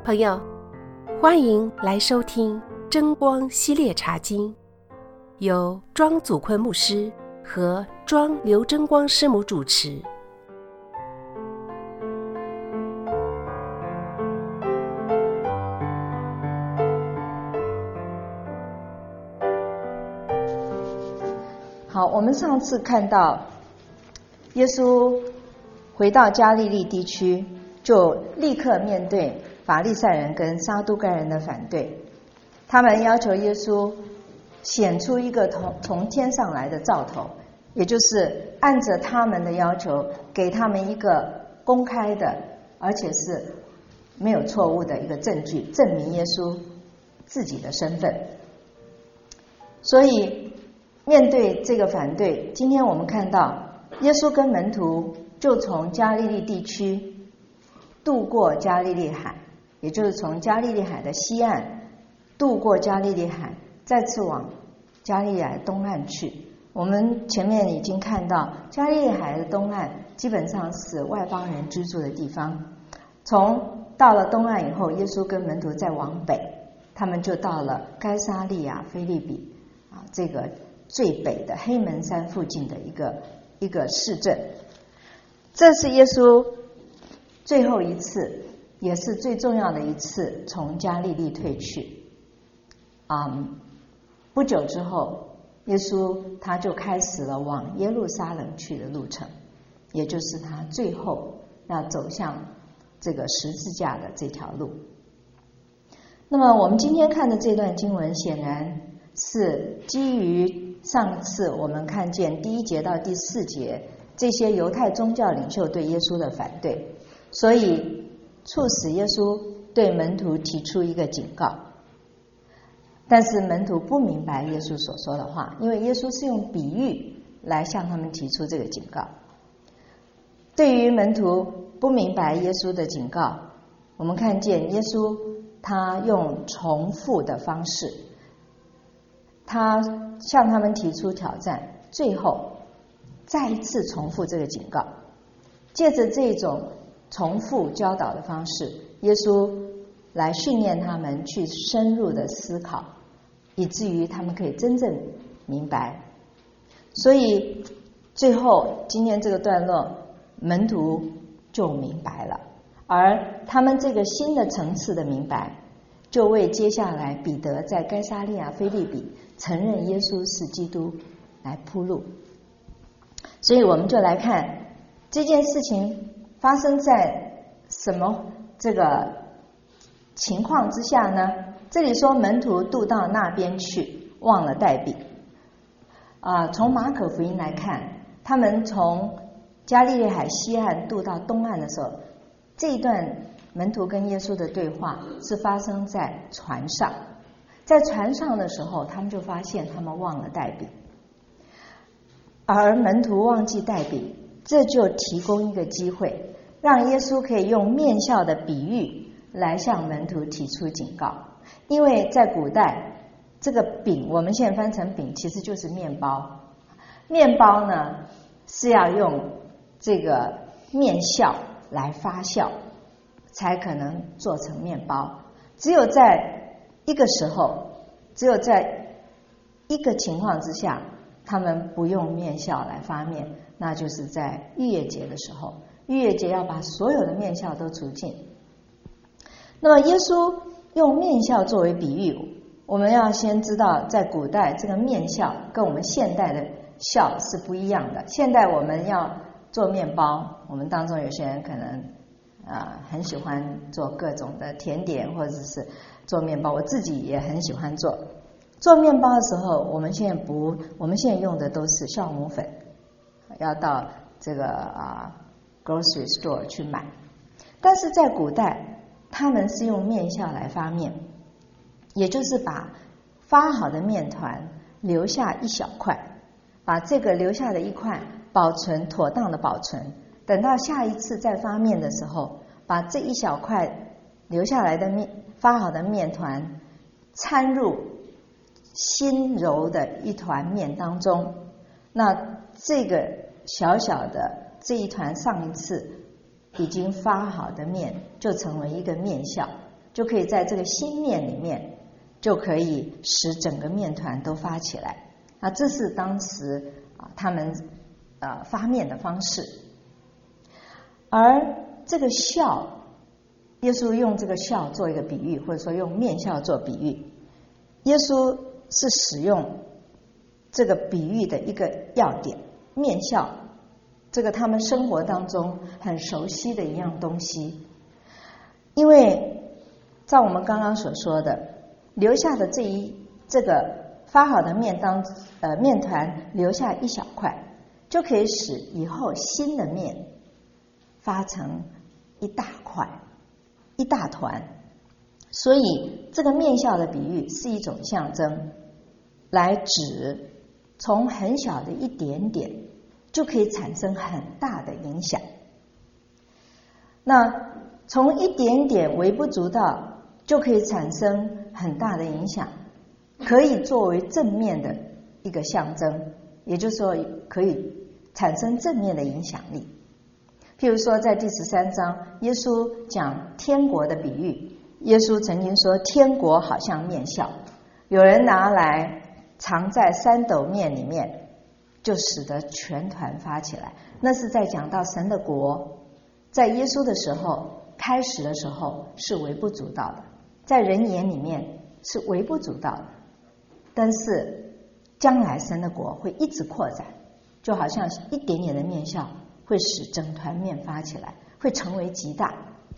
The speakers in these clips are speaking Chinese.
朋友，欢迎来收听真光系列茶经，由庄祖坤牧师和庄刘真光师母主持。 好，我们上次看到耶稣回到加利利地区，就立刻面对法利赛人跟撒都该人的反对。他们要求耶稣显出一个从天上来的兆头，也就是按着他们的要求，给他们一个公开的，而且是没有错误的一个证据，证明耶稣自己的身份。所以面对这个反对，今天我们看到耶稣跟门徒就从加利利地区渡过加利利海，也就是从加利利海的西岸渡过加利利海，再次往加利利海东岸去。我们前面已经看到加利利海的东岸基本上是外邦人居住的地方。到了东岸以后，耶稣跟门徒再往北，他们就到了该撒利亚腓立比这个最北的黑门山附近的一个市镇。这是耶稣最后一次，也是最重要的一次从加利利退去。不久之后，耶稣他就开始了往耶路撒冷去的路程，也就是他最后要走向这个十字架的这条路。那么我们今天看的这段经文，显然是基于上次我们看见第1节到第4节这些犹太宗教领袖对耶稣的反对，所以促使耶稣对门徒提出一个警告。但是门徒不明白耶稣所说的话，因为耶稣是用比喻来向他们提出这个警告。对于门徒不明白耶稣的警告，我们看见耶稣他用重复的方式，他向他们提出挑战，最后再一次重复这个警告。借着这种重复教导的方式，耶稣来训练他们去深入的思考，以至于他们可以真正明白。所以最后今天这个段落，门徒就明白了，而他们这个新的层次的明白，就为接下来彼得在该撒利亚腓立比承认耶稣是基督来铺路。所以我们就来看这件事情发生在什么这个情况之下呢？这里说门徒渡到那边去，忘了带饼。从马可福音来看，他们从加利利海西岸渡到东岸的时候，这一段门徒跟耶稣的对话是发生在船上。在船上的时候，他们就发现他们忘了带饼，而门徒忘记带饼，这就提供一个机会，让耶稣可以用面笑的比喻来向门徒提出警告。因为在古代，这个饼我们现在翻成饼，其实就是面包。面包呢是要用这个面酵来发酵，才可能做成面包。只有在一个时候，只有在一个情况之下，他们不用面酵来发面，那就是在逾越节的时候。逾越节要把所有的面酵都除尽。那么耶稣用面酵作为比喻，我们要先知道在古代这个面酵跟我们现代的酵是不一样的。现代我们要做面包，我们当中有些人可能很喜欢做各种的甜点，或者是做面包，我自己也很喜欢做。做面包的时候，我们现在用的都是酵母粉，要到这个grocery store 去买。但是在古代，他们是用面酵来发面，也就是把发好的面团留下一小块，把这个留下的一块妥当的保存，等到下一次再发面的时候，把这一小块留下来的发好的面团掺入新揉的一团面当中，那这个小小的这一团上一次已经发好的面就成为一个面酵。 就可以在这个新面里面，就可以使整个面团都发起来。那这是当时他们发面的方式。而这个酵，耶稣用这个酵做一个比喻，或者说用面酵做比喻。耶稣是使用这个比喻的一个要点，面酵，这个他们生活当中很熟悉的一样东西。因为照我们刚刚所说的，留下的这个发好的面团留下一小块，就可以使以后新的面发成一大块、一大团。所以这个面酵的比喻是一种象征，来指从很小的一点点就可以产生很大的影响。那从一点点微不足道就可以产生很大的影响，可以作为正面的一个象征，也就是说可以产生正面的影响力。譬如说在第13章，耶稣讲天国的比喻，耶稣曾经说天国好像面酵，有人拿来藏在3斗面里面，就使得全团发起来。那是在讲到神的国在耶稣的时候开始的时候是微不足道的，在人眼里面是微不足道的，但是将来神的国会一直扩展，就好像一点点的面酵会使整团面发起来，会成为极大。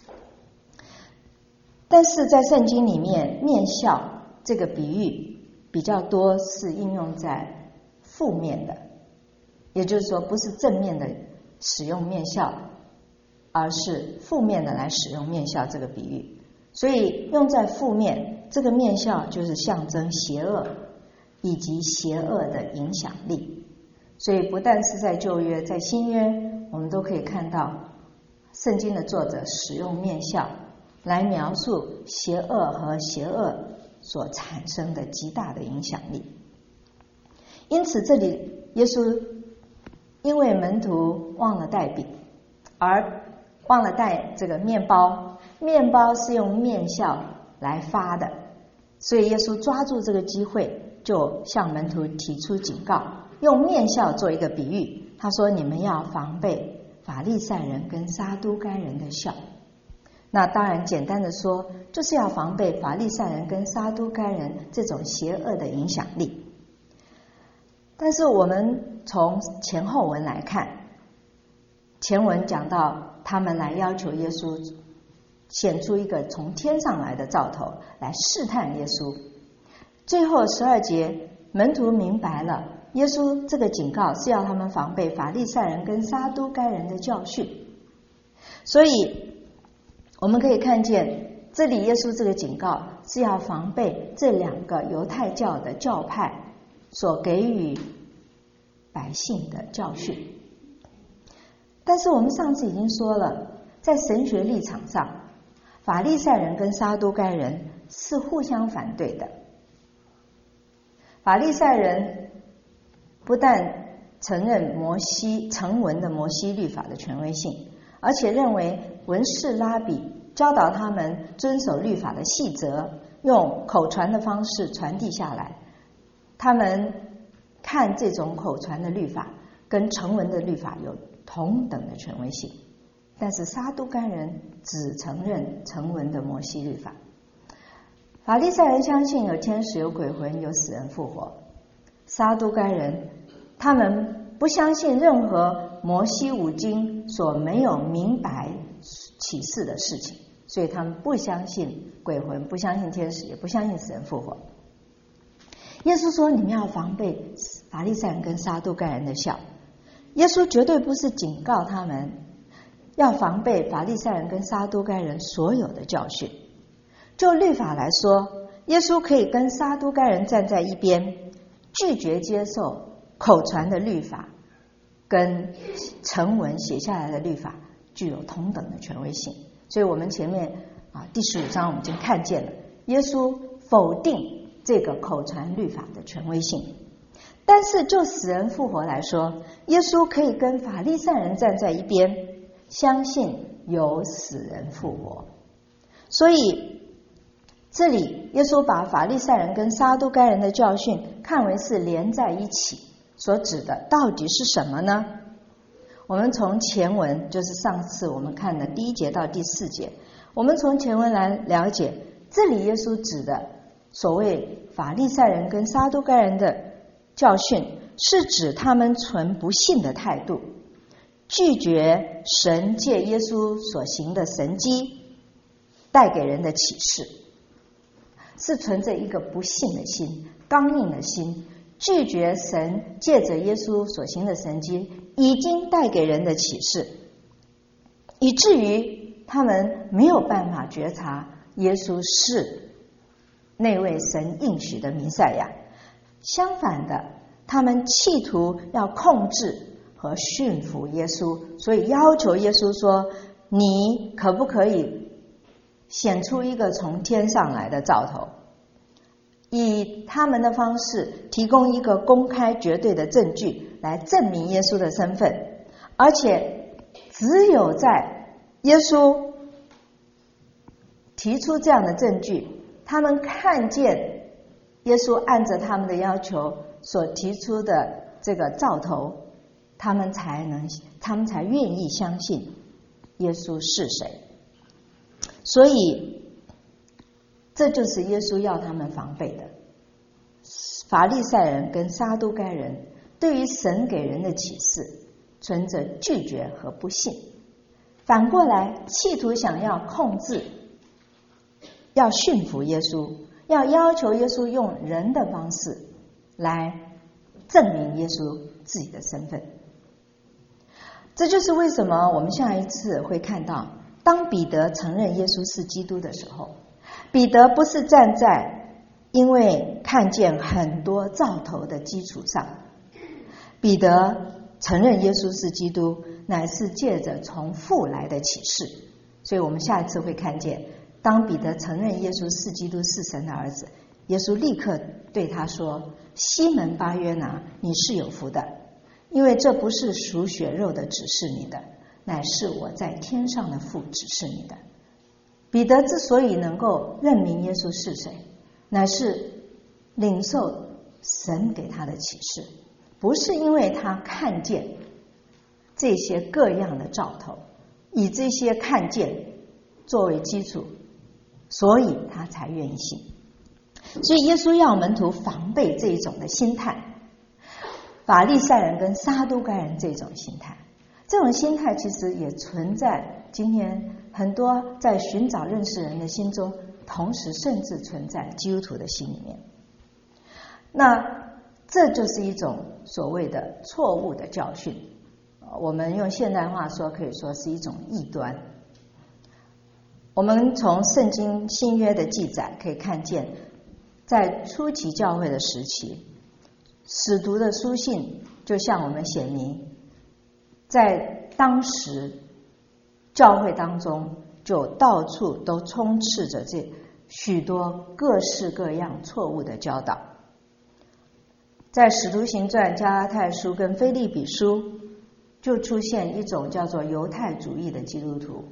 但是在圣经里面，面酵这个比喻比较多是应用在负面的，也就是说不是正面的使用面酵，而是负面的来使用面酵这个比喻。所以用在负面，这个面酵就是象征邪恶以及邪恶的影响力。所以不但是在旧约，在新约我们都可以看到圣经的作者使用面酵来描述邪恶和邪恶所产生的极大的影响力。因此这里耶稣因为门徒忘了带饼，而忘了带这个面包，面包是用面酵来发的，所以耶稣抓住这个机会，就向门徒提出警告，用面酵做一个比喻。他说你们要防备法利赛人跟撒都该人的酵。那当然简单的说，就是要防备法利赛人跟撒都该人这种邪恶的影响力。但是我们从前后文来看，前文讲到他们来要求耶稣显出一个从天上来的兆头来试探耶稣。最后12节，门徒明白了耶稣这个警告是要他们防备法利赛人跟撒都该人的教训。所以我们可以看见这里耶稣这个警告是要防备这2个犹太教的教派所给予百姓的教训。但是我们上次已经说了，在神学立场上，法利赛人跟撒都该人是互相反对的。法利赛人不但承认成文的摩西律法的权威性，而且认为文士拉比教导他们遵守律法的细则，用口传的方式传递下来。他们看这种口传的律法跟成文的律法有同等的权威性，但是撒都该人只承认成文的摩西律法。法利赛人相信有天使、有鬼魂、有死人复活。撒都该人他们不相信任何摩西五经所没有明白启示的事情，所以他们不相信鬼魂，不相信天使，也不相信死人复活。耶稣说你们要防备法利赛人跟撒都该人的酵。耶稣绝对不是警告他们要防备法利赛人跟撒都该人所有的教训。就律法来说，耶稣可以跟撒都该人站在一边，拒绝接受口传的律法跟成文写下来的律法具有同等的权威性。所以我们前面第15章我们已经看见了，耶稣否定这个口传律法的权威性。但是就死人复活来说，耶稣可以跟法利赛人站在一边，相信有死人复活。所以这里耶稣把法利赛人跟撒都该人的教训看为是连在一起，所指的到底是什么呢？我们从前文，就是上次我们看的第1节到第4节，我们从前文来了解，这里耶稣指的所谓法利赛人跟撒都该人的教训，是指他们存不信的态度，拒绝神借耶稣所行的神迹带给人的启示，是存着一个不信的心，刚硬的心，拒绝神借着耶稣所行的神迹已经带给人的启示，以至于他们没有办法觉察耶稣是那位神应许的弥赛亚。相反的，他们企图要控制和驯服耶稣，所以要求耶稣说，你可不可以显出一个从天上来的兆头，以他们的方式提供一个公开绝对的证据来证明耶稣的身份，而且只有在耶稣提出这样的证据，他们看见耶稣按着他们的要求所提出的这个兆头，他们才愿意相信耶稣是谁。所以这就是耶稣要他们防备的。法利赛人跟撒都该人对于神给人的启示存着拒绝和不信，反过来企图想要控制，要驯服耶稣，要要求耶稣用人的方式来证明耶稣自己的身份。这就是为什么我们下一次会看到，当彼得承认耶稣是基督的时候，彼得不是站在因为看见很多兆头的基础上，彼得承认耶稣是基督，乃是借着从父来的启示。所以我们下一次会看见，当彼得承认耶稣是基督，是神的儿子，耶稣立刻对他说，西门巴约拿，你是有福的，因为这不是属血肉的指示你的，乃是我在天上的父指示你的。彼得之所以能够认明耶稣是谁，乃是领受神给他的启示，不是因为他看见这些各样的兆头，以这些看见作为基础，所以他才愿意信。所以耶稣要门徒防备这一种的心态，法利赛人跟撒都该人这种心态，这种心态其实也存在今天很多在寻找认识人的心中，同时甚至存在基督徒的心里面。那这就是一种所谓的错误的教训，我们用现代话说，可以说是一种异端。我们从圣经新约的记载可以看见，在初期教会的时期，使徒的书信就向我们显明，在当时教会当中就到处都充斥着这许多各式各样错误的教导。在使徒行传、加拉太书跟腓立比书就出现一种叫做犹太主义的基督徒。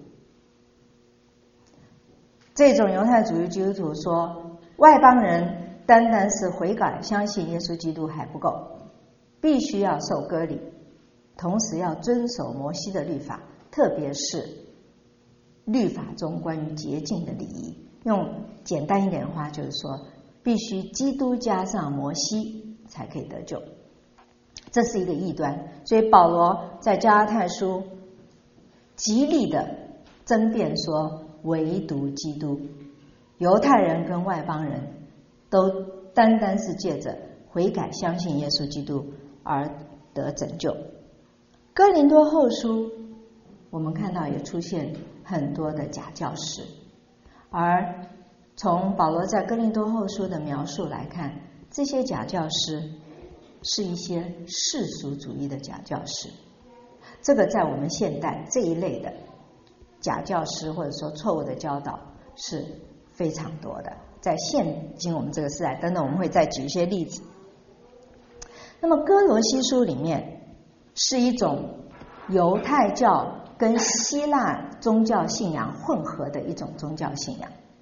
这种犹太主义基督徒说，外邦人单单是悔改相信耶稣基督还不够，必须要受割礼，同时要遵守摩西的律法，特别是律法中关于洁净的礼仪。用简单一点的话就是说，必须基督加上摩西才可以得救。这是一个异端，所以保罗在加拉太书极力的争辩说，唯独基督，犹太人跟外邦人都单单是借着悔改相信耶稣基督而得拯救。哥林多后书我们看到也出现很多的假教师，而从保罗在哥林多后书的描述来看，这些假教师是一些世俗主义的假教师。这个在我们现代这一类的假教师或者说错误的教导是非常多的，在现今我们这个时代，等等我们会再举一些例子。那么哥罗西书里面是一种犹太教跟希腊宗教信仰混合的一种宗教信仰。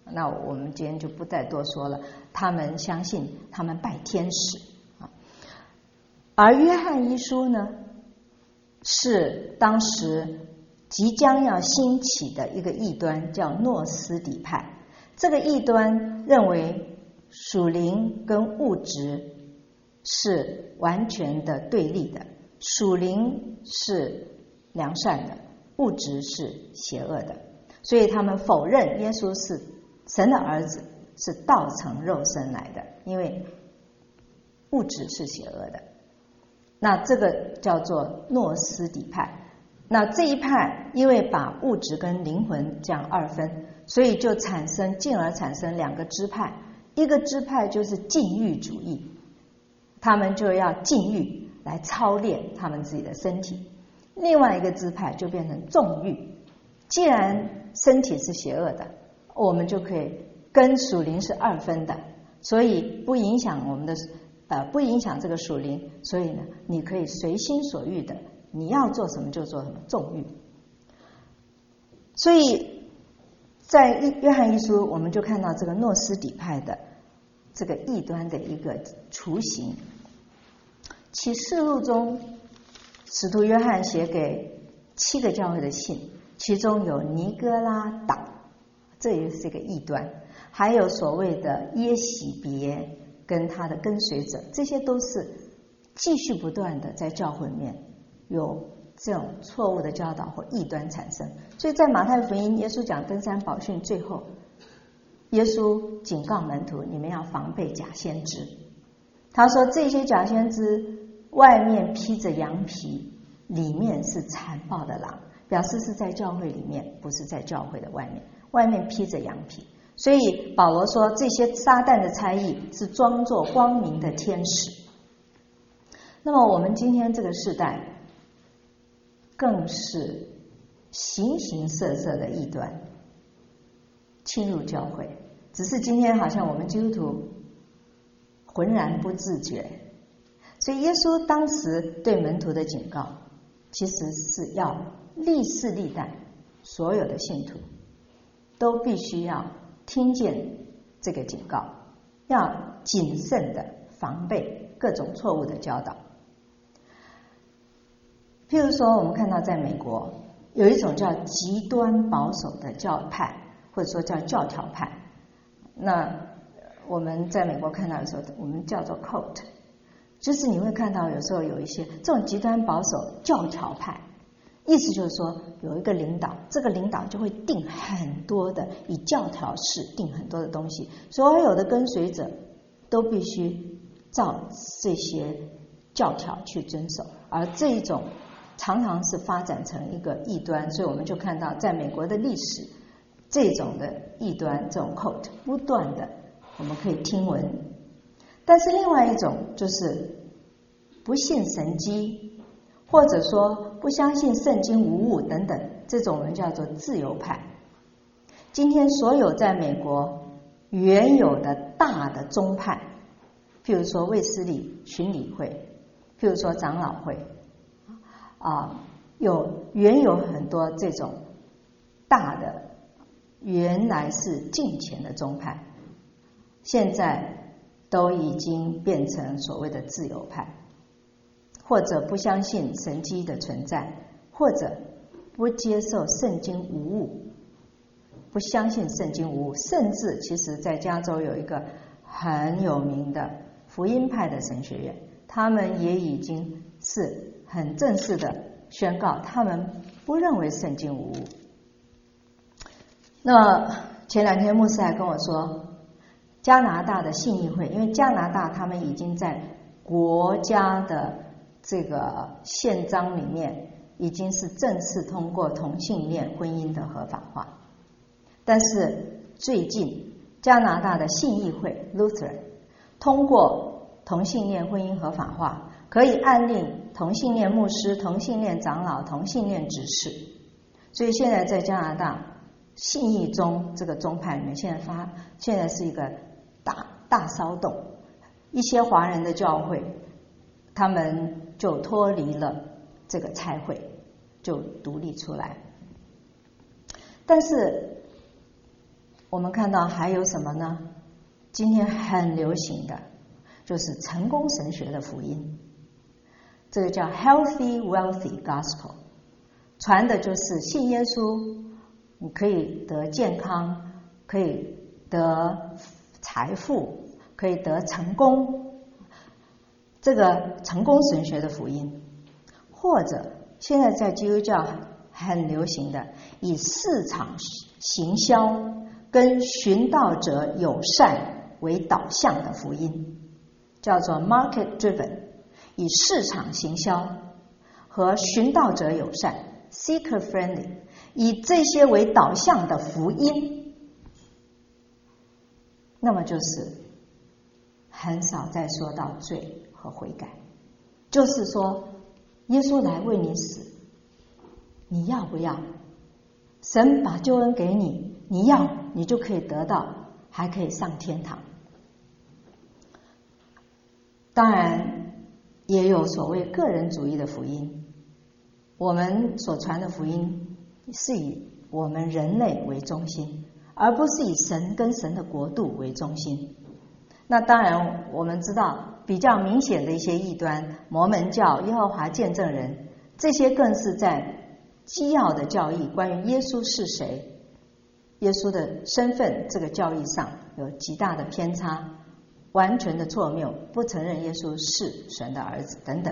那我们今天就不再多说了。他们相信他们拜天使啊，而约翰一书呢，是当时即将要兴起的一个异端，叫诺斯底派。这个异端认为属灵跟物质是完全的对立的，属灵是良善的，物质是邪恶的，所以他们否认耶稣是神的儿子，是道成肉身来的，因为物质是邪恶的。那这个叫做诺斯底派。那这一派因为把物质跟灵魂这样二分，所以就进而产生两个支派。一个支派就是禁欲主义，他们就要禁欲来操练他们自己的身体。另外一个支派就变成纵欲，既然身体是邪恶的，我们就可以跟属灵是二分的，所以不影响我们的不影响这个属灵，所以呢，你可以随心所欲的，你要做什么就做什么，纵欲。所以在约翰一书，我们就看到这个诺斯底派的这个异端的一个雏形。启示录中，使徒约翰写给7个教会的信，其中有尼哥拉党，这也是一个异端，还有所谓的耶喜别跟他的跟随者，这些都是继续不断的在教会里面有这种错误的教导或异端产生。所以在马太福音，耶稣讲登山宝训最后，耶稣警告门徒，你们要防备假先知。他说这些假先知外面披着羊皮，里面是残暴的狼，表示是在教会里面，不是在教会的外面，外面披着羊皮。所以保罗说这些撒旦的差役是装作光明的天使。那么我们今天这个时代更是形形色色的异端侵入教会，只是今天好像我们基督徒浑然不自觉。所以耶稣当时对门徒的警告，其实是要历世历代所有的信徒都必须要听见这个警告，要谨慎的防备各种错误的教导。譬如说，我们看到在美国有一种叫极端保守的教派，或者说叫教条派。那我们在美国看到的时候，我们叫做 cult， 就是你会看到有时候有一些这种极端保守教条派，意思就是说有一个领导，这个领导就会定很多的，以教条式定很多的东西，所有的跟随者都必须照这些教条去遵守，而这一种常常是发展成一个异端。所以我们就看到在美国的历史，这种的异端，这种 cult 不断的我们可以听闻。但是另外一种就是不信神迹，或者说不相信圣经无误等等，这种人叫做自由派。今天所有在美国原有的大的宗派，譬如说卫斯理巡礼会，譬如说长老会原有很多这种大的原来是敬虔的宗派，现在都已经变成所谓的自由派，或者不相信神迹的存在，或者不接受圣经无误，不相信圣经无误。甚至其实在加州有一个很有名的福音派的神学院，他们也已经是很正式的宣告他们不认为圣经无误。那前2天牧师还跟我说，加拿大的信义会，因为加拿大他们已经在国家的这个宪章里面已经是正式通过同性恋婚姻的合法化，但是最近加拿大的信义会 Lutheran 通过同性恋婚姻合法化，可以按令同性恋牧师、同性恋长老、同性恋执事。所以现在在加拿大信义宗这个宗派里面，现在是一个大骚动，一些华人的教会他们就脱离了这个差会，就独立出来。但是我们看到还有什么呢？今天很流行的就是成功神学的福音，这个叫 Healthy Wealthy Gospel， 传的就是信耶稣你可以得健康，可以得财富，可以得成功，这个成功神学的福音。或者现在在基督教很流行的以市场行销跟寻道者友善为导向的福音，叫做 market driven， 以市场行销和寻道者友善 seeker friendly， 以这些为导向的福音，那么就是很少再说到罪和悔改。就是说耶稣来为你死，你要不要？神把救恩给你，你要，你就可以得到，还可以上天堂。当然也有所谓个人主义的福音，我们所传的福音是以我们人类为中心，而不是以神跟神的国度为中心。那当然我们知道比较明显的一些异端，摩门教、耶和华见证人，这些更是在基要的教义，关于耶稣是谁、耶稣的身份这个教义上有极大的偏差，完全的错谬，不承认耶稣是神的儿子等等。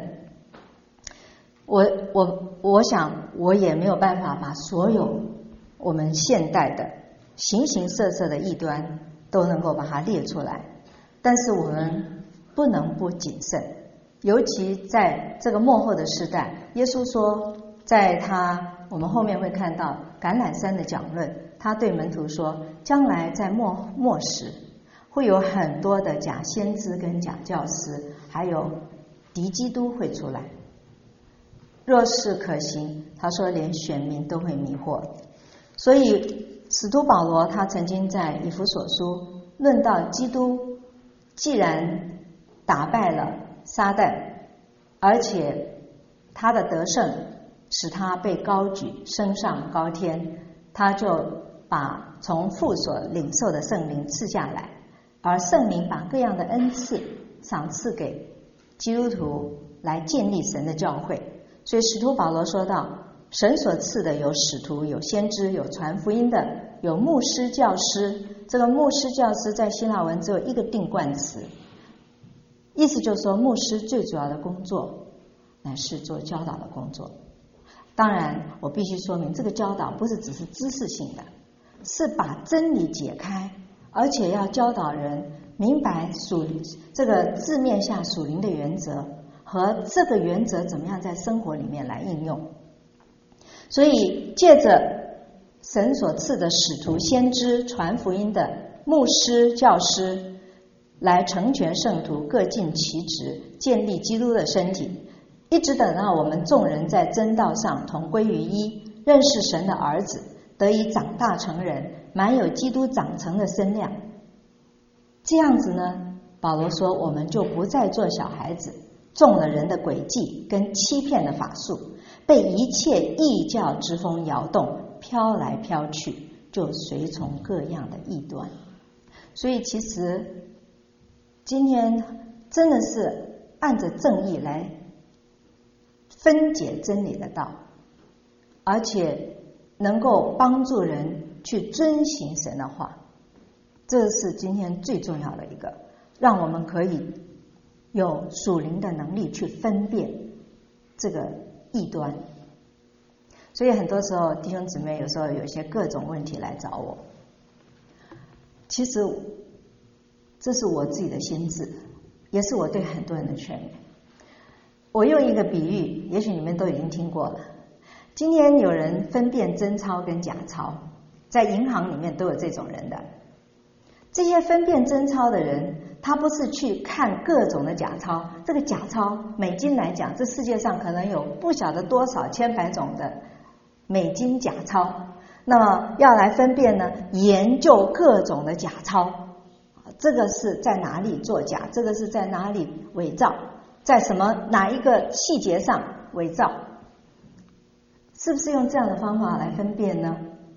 我想我也没有办法把所有我们现代的形形色色的异端都能够把它列出来，但是我们不能不谨慎，尤其在这个末后的时代。耶稣说，在我们后面会看到橄榄山的讲论，他对门徒说，将来在末时会有很多的假先知跟假教师，还有敌基督会出来。若是可行，他说连选民都会迷惑。所以使徒保罗他曾经在以弗所书论到基督既然打败了撒旦，而且他的得胜使他被高举升上高天，他就把从父所领受的圣灵赐下来，而圣灵把各样的恩赐赏赐给基督徒来建立神的教会。所以使徒保罗说到，神所赐的有使徒，有先知，有传福音的，有牧师教师。这个牧师教师在希腊文只有一个定冠词，意思就是说牧师最主要的工作乃是做教导的工作。当然我必须说明，这个教导不是只是知识性的，是把真理解开，而且要教导人明白这个字面下属灵的原则，和这个原则怎么样在生活里面来应用。所以借着神所赐的使徒、先知、传福音的牧师、教师，来成全圣徒，各尽其职，建立基督的身体，一直等到我们众人在真道上同归于一，认识神的儿子，得以长大成人，满有基督长成的身量。这样子呢，保罗说我们就不再做小孩子，中了人的诡计跟欺骗的法术，被一切异教之风摇动，飘来飘去，就随从各样的异端。所以其实今天真的是按着正义来分解真理的道，而且能够帮助人去遵行神的话，这是今天最重要的一个，让我们可以有属灵的能力去分辨这个异端。所以很多时候弟兄姊妹有时候有一些各种问题来找我，其实这是我自己的心志，也是我对很多人的劝勉。我用一个比喻，也许你们都已经听过了。今天有人分辨真钞跟假钞，在银行里面都有这种人的。这些分辨真钞的人，他不是去看各种的假钞，这个假钞美金来讲，这世界上可能有不晓得多少千百种的美金假钞，那么要来分辨呢，研究各种的假钞，这个是在哪里作假，这个是在哪里伪造，在哪一个细节上伪造，是不是用这样的方法来分辨呢？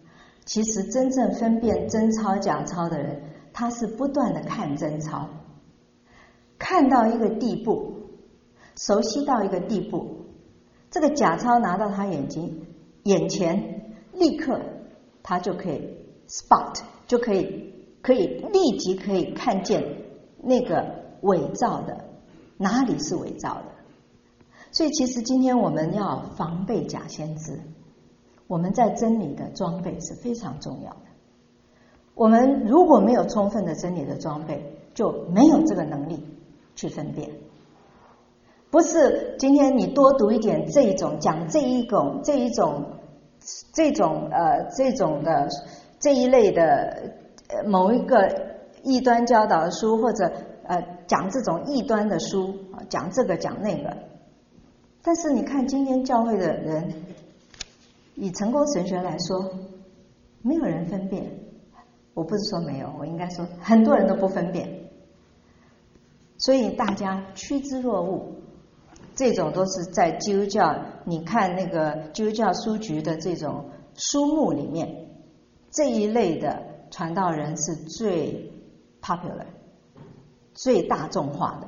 其实真正分辨真钞假钞的人，他是不断的看真钞，看到一个地步，熟悉到一个地步，这个假钞拿到他眼前，立刻他就可以 spot， 就可以立即可以看见那个伪造的哪里是伪造的。所以其实今天我们要防备假先知，我们在真理的装备是非常重要的。我们如果没有充分的真理的装备，就没有这个能力去分辨。不是今天你多读一点这一种讲这一类的某一个异端教导的书，或者讲这种异端的书，讲这个讲那个。但是你看今天教会的人，以成功神学来说，没有人分辨。我不是说没有，我应该说很多人都不分辨，所以大家趋之若鹜。这种都是在基督教，你看那个基督教书局的这种书目里面，这一类的传道人是最 popular、最大众化的。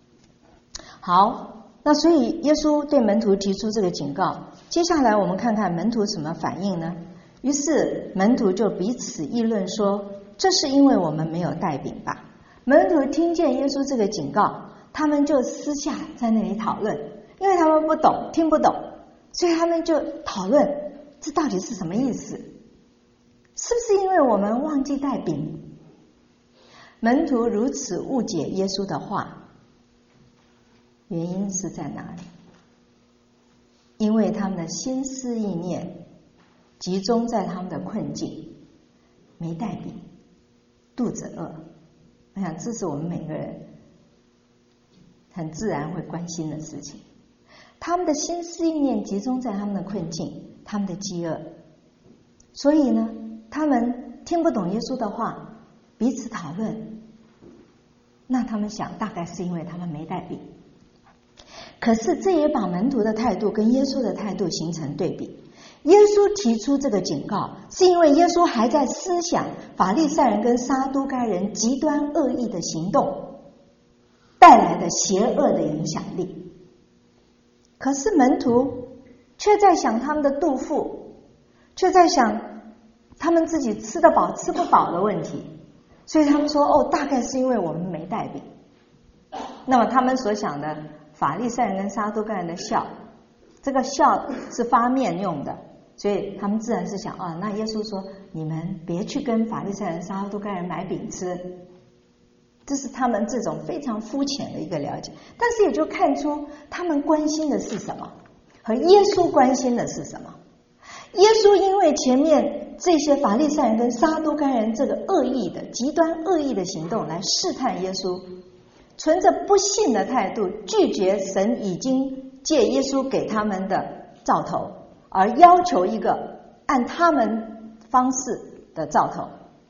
好，那所以耶稣对门徒提出这个警告，接下来我们看看门徒怎么反应呢？于是门徒就彼此议论说，这是因为我们没有带饼吧。门徒听见耶稣这个警告，他们就私下在那里讨论，因为他们不懂，听不懂，所以他们就讨论这到底是什么意思，是不是因为我们忘记带饼？门徒如此误解耶稣的话，原因是在哪里？因为他们的心思意念集中在他们的困境，没带饼，肚子饿。我想这是我们每个人很自然会关心的事情。他们的心思意念集中在他们的困境，他们的饥饿，所以呢，他们听不懂耶稣的话，彼此讨论。那他们想，大概是因为他们没带饼。可是这也把门徒的态度跟耶稣的态度形成对比。耶稣提出这个警告，是因为耶稣还在思想法利赛人跟撒都该人极端恶意的行动带来的邪恶的影响力。可是门徒却在想他们的肚腹，却在想他们自己吃得饱吃不饱的问题，所以他们说，大概是因为我们没带饼。那么他们所想的法利赛人跟撒都该人的酵，这个酵是发面用的，所以他们自然是想，那耶稣说你们别去跟法利赛人撒都该人买饼吃，这是他们这种非常肤浅的一个了解。但是也就看出他们关心的是什么，和耶稣关心的是什么。耶稣因为前面这些法利赛人跟撒都该人这个恶意的极端恶意的行动来试探耶稣，存着不信的态度拒绝神已经借耶稣给他们的兆头，而要求一个按他们方式的兆头。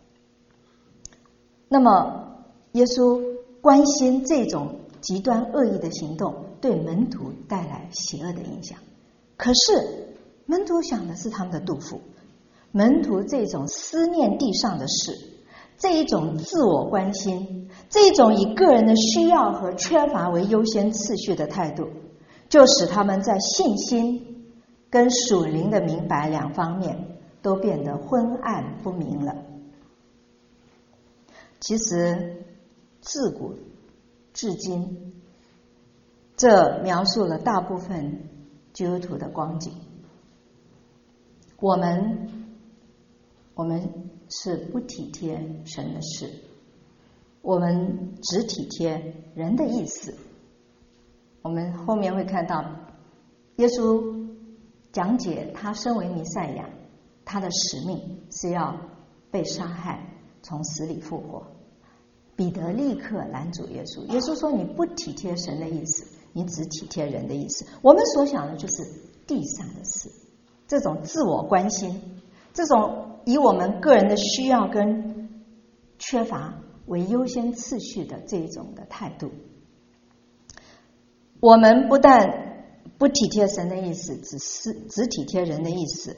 那么耶稣关心这种极端恶意的行动对门徒带来邪恶的影响，可是门徒想的是他们的肚腹，门徒这种思念地上的事，这一种自我关心，这一种以个人的需要和缺乏为优先次序的态度，就使他们在信心跟属灵的明白两方面都变得昏暗不明了。其实自古至今，这描述了大部分基督徒的光景。我们是不体贴神的事，我们只体贴人的意思。我们后面会看到耶稣讲解他身为弥赛亚，他的使命是要被杀害，从死里复活。彼得立刻拦阻耶稣，耶稣说，你不体贴神的意思，你只体贴人的意思。我们所想的就是地上的事，这种自我关心，这种以我们个人的需要跟缺乏为优先次序的这种的态度。我们不但不体贴神的意思，只体贴人的意思，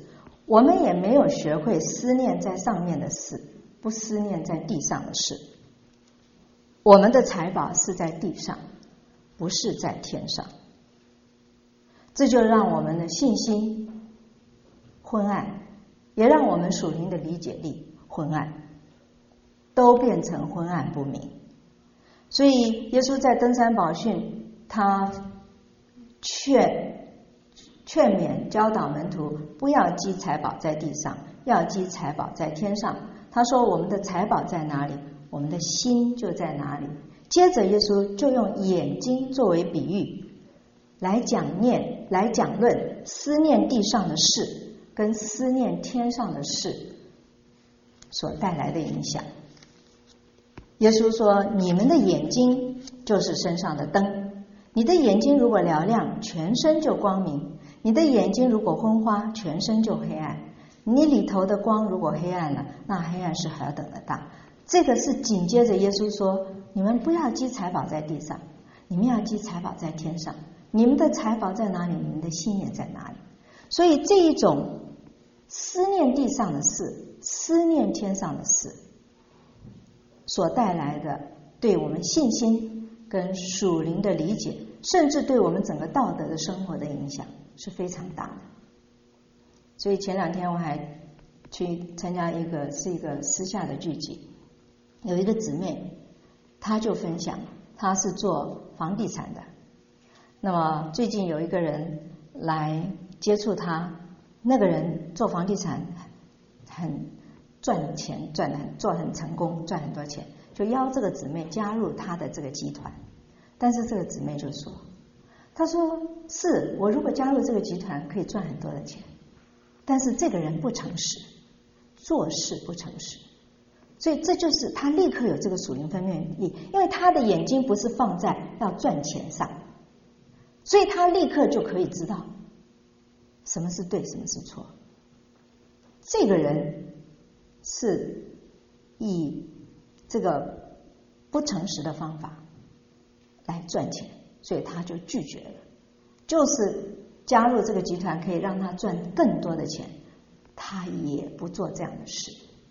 我们也没有学会思念在上面的事，不思念在地上的事。我们的财宝是在地上，不是在天上。这就让我们的信心昏暗，也让我们属灵的理解力昏暗，都变成昏暗不明。所以耶稣在登山宝训，他劝勉教导门徒不要积财宝在地上，要积财宝在天上。他说我们的财宝在哪里，我们的心就在哪里。接着耶稣就用眼睛作为比喻来讲论思念地上的事跟思念天上的事所带来的影响。耶稣说，你们的眼睛就是身上的灯，你的眼睛如果嘹亮，全身就光明；你的眼睛如果昏花，全身就黑暗。你里头的光如果黑暗了，那黑暗是何等的大。这个是紧接着耶稣说，你们不要积财宝在地上，你们要积财宝在天上。你们的财宝在哪里，你们的心也在哪里。所以这一种思念地上的事，思念天上的事所带来的对我们信心跟属灵的理解，甚至对我们整个道德的生活的影响是非常大的。所以前2天我还去参加一个私下的聚集，有一个姊妹，她就分享她是做房地产的，那么最近有一个人来接触她，那个人做房地产很赚钱，做很成功，赚很多钱，就邀这个姊妹加入他的这个集团。但是这个姊妹就说，她说是我如果加入这个集团可以赚很多的钱，但是这个人不诚实，做事不诚实。所以这就是他立刻有这个属灵分辨力，因为他的眼睛不是放在要赚钱上，所以他立刻就可以知道什么是对，什么是错。这个人是以这个不诚实的方法来赚钱，所以他就拒绝了。就是加入这个集团可以让他赚更多的钱，他也不做这样的事。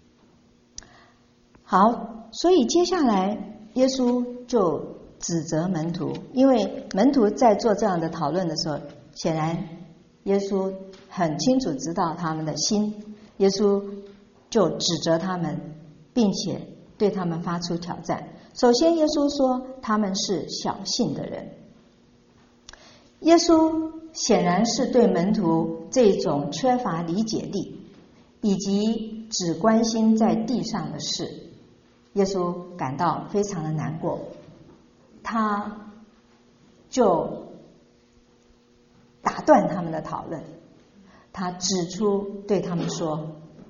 好，所以接下来耶稣就指责门徒，因为门徒在做这样的讨论的时候，显然耶稣很清楚知道他们的心，耶稣就指责他们，并且对他们发出挑战。首先耶稣说他们是小信的人。耶稣显然是对门徒这种缺乏理解力以及只关心在地上的事，耶稣感到非常的难过，他就打断他们的讨论，他指出对他们说，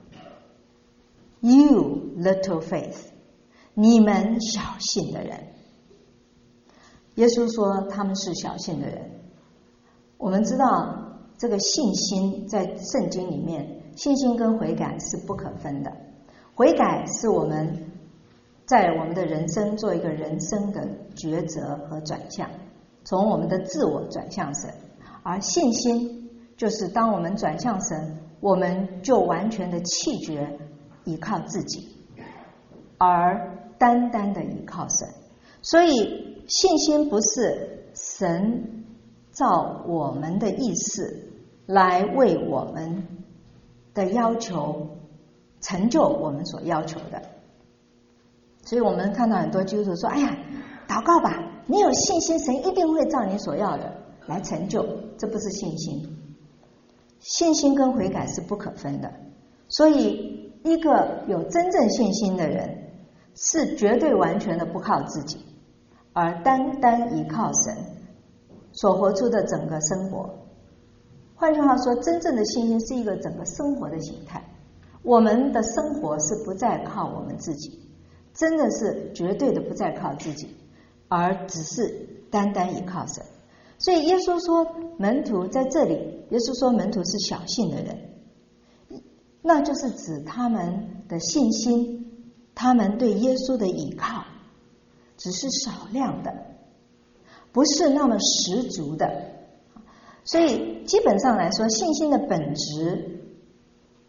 You little faith， 你们小信的人。耶稣说他们是小信的人。我们知道这个信心在圣经里面，信心跟悔改是不可分的。悔改是我们在我们的人生做一个人生的抉择和转向，从我们的自我转向神。而信心就是当我们转向神，我们就完全的弃绝依靠自己，而单单的依靠神。所以信心不是神照我们的意思来为我们的要求成就我们所要求的。所以我们看到很多基督徒说，哎呀，祷告吧，你有信心，神一定会照你所要的来成就。这不是信心，信心跟悔改是不可分的。所以一个有真正信心的人是绝对完全的不靠自己，而单单依靠神所活出的整个生活。换句话说，真正的信心是一个整个生活的形态。我们的生活是不再靠我们自己，真的是绝对的不再靠自己，而只是单单依靠神。所以耶稣说门徒在这里，耶稣说门徒是小信的人，那就是指他们的信心，他们对耶稣的依靠只是少量的，不是那么十足的。所以基本上来说，信心的本质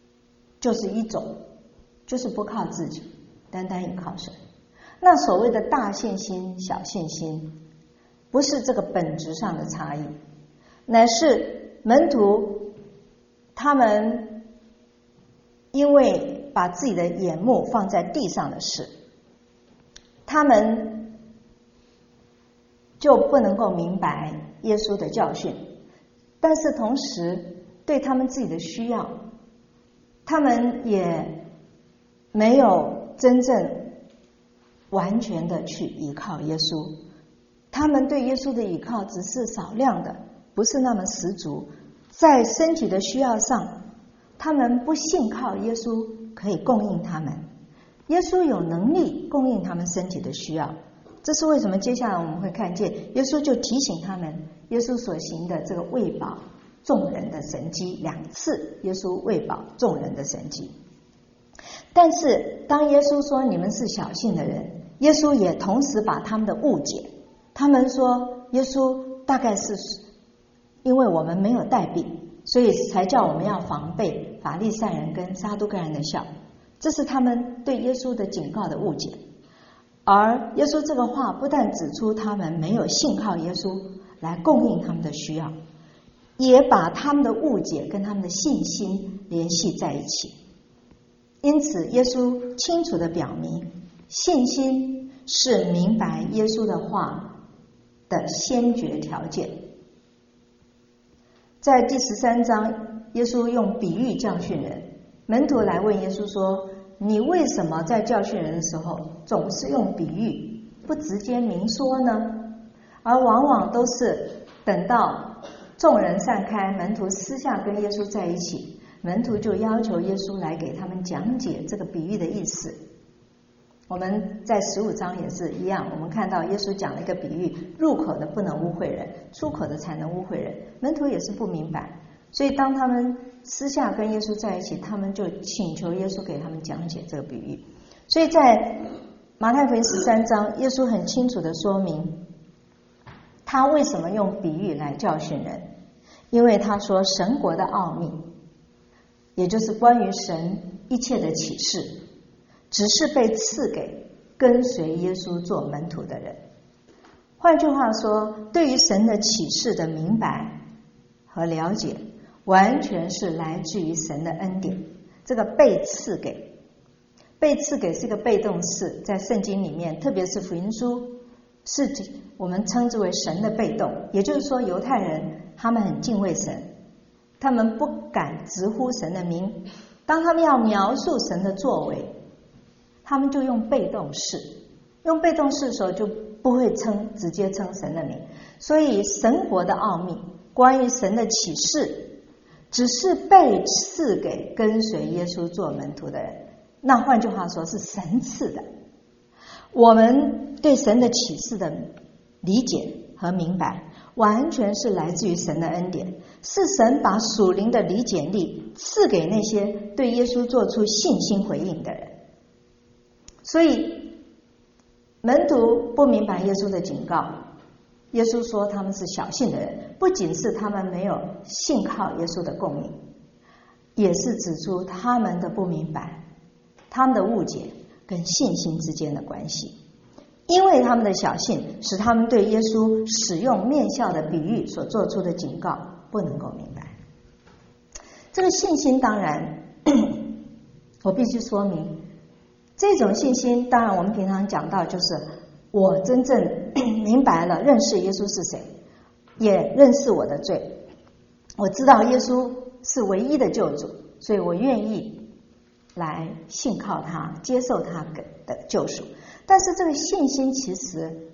就是一种，就是不靠自己，单单依靠神。那所谓的大信心、小信心，不是这个本质上的差异，乃是门徒他们因为把自己的眼目放在地上的事，他们就不能够明白耶稣的教训，但是同时对他们自己的需要，他们也没有真正完全的去依靠耶稣，他们对耶稣的依靠只是少量的，不是那么十足。在身体的需要上，他们不信靠耶稣可以供应他们，耶稣有能力供应他们身体的需要。这是为什么接下来我们会看见耶稣就提醒他们，耶稣所行的这个喂饱众人的神迹，2次耶稣喂饱众人的神迹。但是当耶稣说你们是小信的人，耶稣也同时把他们的误解，他们说耶稣大概是因为我们没有带饼，所以才叫我们要防备法利赛人跟撒都该人的笑，这是他们对耶稣的警告的误解。而耶稣这个话不但指出他们没有信靠耶稣来供应他们的需要，也把他们的误解跟他们的信心联系在一起。因此耶稣清楚地表明，信心是明白耶稣的话的先决条件。在第13章，耶稣用比喻教训人，门徒来问耶稣说，你为什么在教训人的时候总是用比喻，不直接明说呢？而往往都是等到众人散开，门徒私下跟耶稣在一起，门徒就要求耶稣来给他们讲解这个比喻的意思。我们在15章也是一样，我们看到耶稣讲了一个比喻，入口的不能污秽人，出口的才能污秽人，门徒也是不明白，所以当他们私下跟耶稣在一起，他们就请求耶稣给他们讲解这个比喻。所以在马太福音13章，耶稣很清楚地说明他为什么用比喻来教训人，因为他说神国的奥秘，也就是关于神一切的启示，只是被赐给跟随耶稣做门徒的人。换句话说，对于神的启示的明白和了解，完全是来自于神的恩典。这个被赐给，被赐给是一个被动式，在圣经里面，特别是福音书，是我们称之为神的被动。也就是说，犹太人他们很敬畏神，他们不敢直呼神的名，当他们要描述神的作为，他们就用被动式，用被动式的时候就不会直接称神的名。所以神国的奥秘，关于神的启示，只是被赐给跟随耶稣做门徒的人。那换句话说，是神赐的。我们对神的启示的理解和明白，完全是来自于神的恩典，是神把属灵的理解力赐给那些对耶稣做出信心回应的人。所以门徒不明白耶稣的警告，耶稣说他们是小信的人，不仅是他们没有信靠耶稣的供应，也是指出他们的不明白，他们的误解跟信心之间的关系。因为他们的小信，使他们对耶稣使用面笑的比喻所做出的警告不能够明白。这个信心当然我必须说明，这种信心当然我们平常讲到，就是我真正明白了认识耶稣是谁，也认识我的罪，我知道耶稣是唯一的救主，所以我愿意来信靠他，接受他的救赎。但是这个信心，其实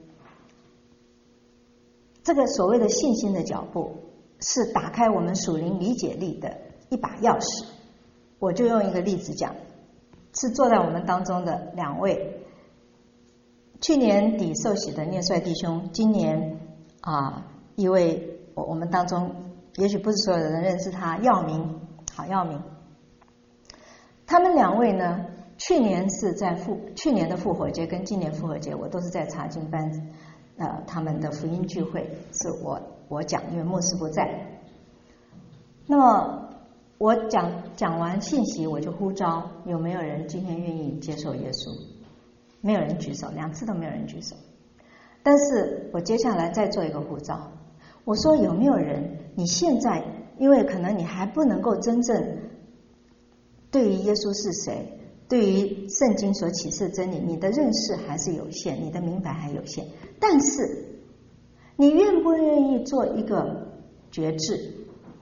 这个所谓的信心的脚步，是打开我们属灵理解力的一把钥匙。我就用一个例子讲，是坐在我们当中的2位，去年底受洗的念帅弟兄，今年一位我们当中也许不是所有的人认识他，耀明，好耀明。他们2位呢，去年是在去年的复活节跟今年复活节，我都是在查经班他们的福音聚会是我讲，因为牧师不在。那么我讲完信息，我就呼召有没有人今天愿意接受耶稣？没有人举手，2次都没有人举手。但是我接下来再做一个呼召，我说有没有人，你现在因为可能你还不能够真正对于耶稣是谁，对于圣经所启示真理，你的认识还是有限，你的明白还有限，但是你愿不愿意做一个决志？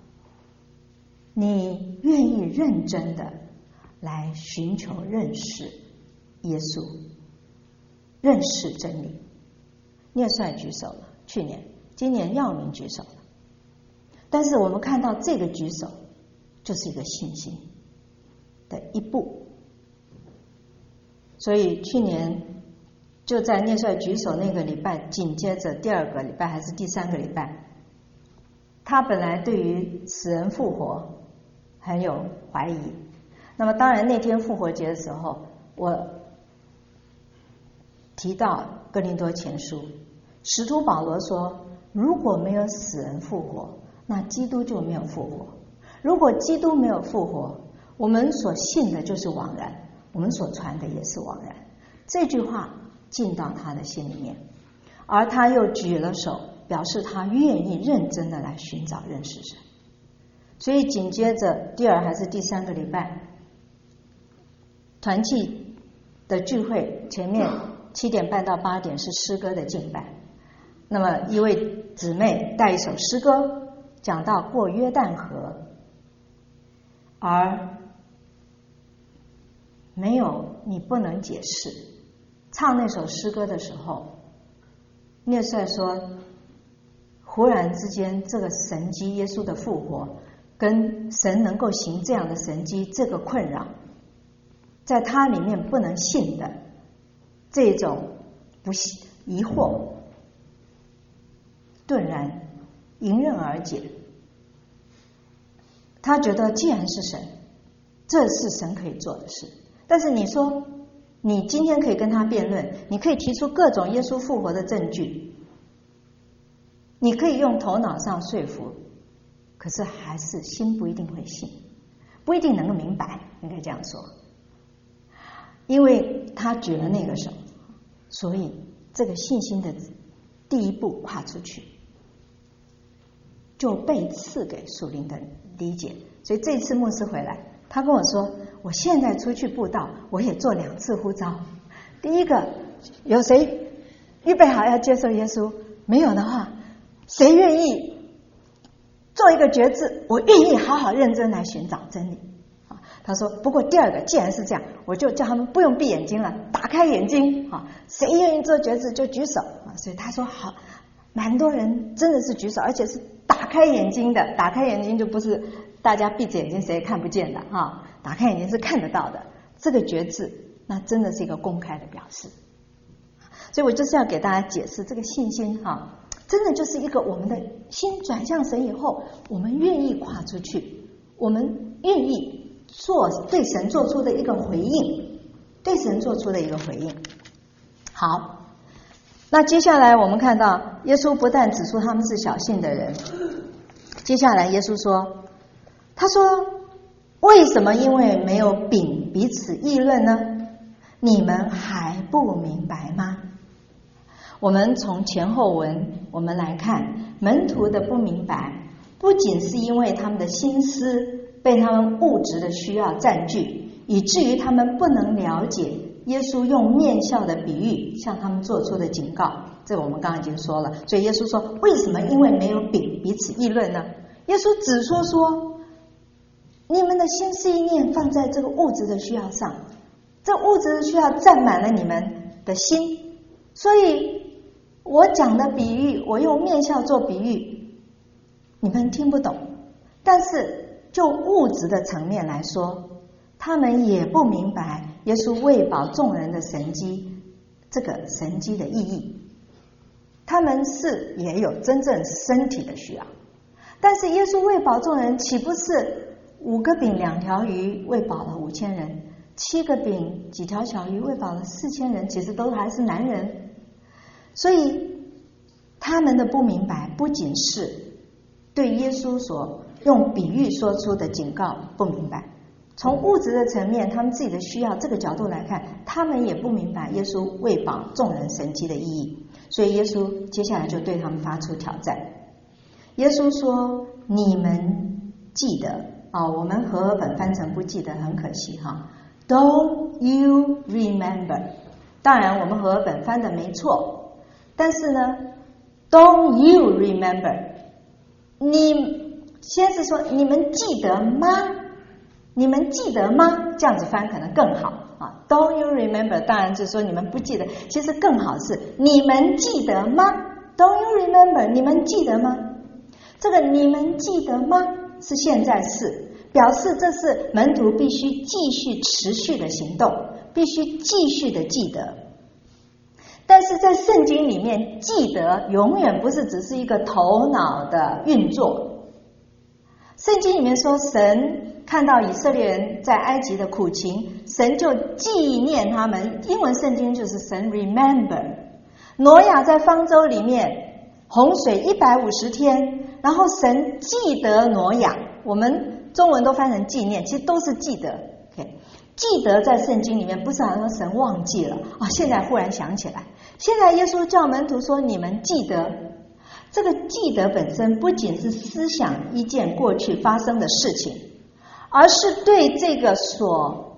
你愿意认真的来寻求认识耶稣，认识真理？聂帅举手了，去年，今年耀明举手了。但是我们看到这个举手就是一个信心的一步，所以去年就在聂帅举手那个礼拜，紧接着第2个礼拜还是第3个礼拜，他本来对于死人复活很有怀疑。那么当然那天复活节的时候，我提到哥林多前书，使徒保罗说，如果没有死人复活，那基督就没有复活。如果基督没有复活，我们所信的就是枉然，我们所传的也是枉然。这句话进到他的心里面，而他又举了手，表示他愿意认真的来寻找认识神。所以紧接着第2还是第3个礼拜，团契的聚会前面7点半到8点是诗歌的敬拜，那么一位姊妹带一首诗歌，讲到过约旦河，而没有你不能解释。唱那首诗歌的时候，聂帅说，忽然之间这个神迹，耶稣的复活跟神能够行这样的神迹，这个困扰在他里面不能信的这种不疑惑，顿然迎刃而解。他觉得既然是神，这是神可以做的事。但是你说你今天可以跟他辩论，你可以提出各种耶稣复活的证据，你可以用头脑上说服，可是还是心不一定会信，不一定能够明白，应该这样说。因为他举了那个手，所以这个信心的第一步跨出去，就被赐给属灵的理解。所以这次牧师回来，他跟我说，我现在出去布道，我也做2次呼召。第一个，有谁预备好要接受耶稣？没有的话，谁愿意做一个决志？我愿意好好认真来寻找真理。他说，不过第2个既然是这样，我就叫他们不用闭眼睛了，打开眼睛，谁愿意做决志就举手。所以他说好，蛮多人真的是举手，而且是打开眼睛的。打开眼睛就不是大家闭着眼睛谁也看不见的，打开眼睛是看得到的。这个决志那真的是一个公开的表示。所以我就是要给大家解释这个信心，真的就是一个我们的心转向神以后，我们愿意跨出去，我们愿意对神做出的一个回应，对神做出的一个回应。好，那接下来我们看到耶稣不但指出他们是小信的人，接下来耶稣说，他说，为什么因为没有饼彼此议论呢？你们还不明白吗？我们从前后文我们来看，门徒的不明白不仅是因为他们的心思被他们物质的需要占据，以至于他们不能了解耶稣用面笑的比喻向他们做出的警告。这个我们刚刚已经说了。所以耶稣说，为什么因为没有饼彼此议论呢？耶稣只说你们的心思意念放在这个物质的需要上，这物质的需要占满了你们的心，所以我讲的比喻，我用面笑做比喻，你们听不懂。但是就物质的层面来说，他们也不明白耶稣喂饱众人的神迹，这个神迹的意义。他们是也有真正身体的需要，但是耶稣喂饱众人，岂不是5个饼2条鱼喂饱了5000人，7个饼几条小鱼喂饱了4000人，其实都还是男人。所以他们的不明白不仅是对耶稣所用比喻说出的警告不明白。从物质的层面，他们自己的需要这个角度来看，他们也不明白耶稣喂饱众人神迹的意义。所以耶稣接下来就对他们发出挑战。耶稣说：你们记得我们和合本翻成不记得，很可惜哈。Don't you remember？ 当然我们和合本翻的没错，但是呢 Don't you remember？ 你先是说你们记得吗？你们记得吗？这样子翻可能更好啊。Don't you remember？ 当然就是说你们不记得，其实更好是你们记得吗？ Don't you remember？ 你们记得吗？这个你们记得吗是现在式，表示这是门徒必须继续持续的行动，必须继续的记得。但是在圣经里面，记得永远不是只是一个头脑的运作。圣经里面说，神看到以色列人在埃及的苦情，神就纪念他们。英文圣经就是神 remember。挪亚在方舟里面，洪水150天，然后神记得挪亚，我们中文都翻成纪念，其实都是记得。记得在圣经里面不是好像神忘记了现在忽然想起来。现在耶稣叫门徒说你们记得，这个记得本身不仅是思想一件过去发生的事情，而是对这个所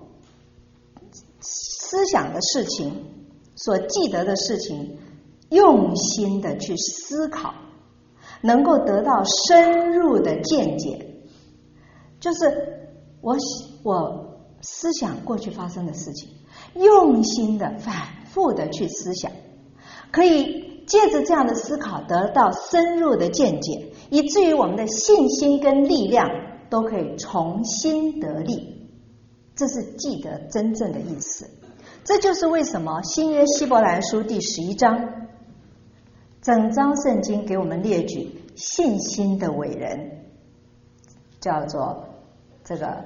思想的事情，所记得的事情用心的去思考，能够得到深入的见解。就是我思想过去发生的事情，用心的反复的去思想，可以借着这样的思考得到深入的见解，以至于我们的信心跟力量都可以重新得力。这是记得真正的意思。这就是为什么新约希伯来书第11章整章圣经给我们列举信心的伟人，叫做这个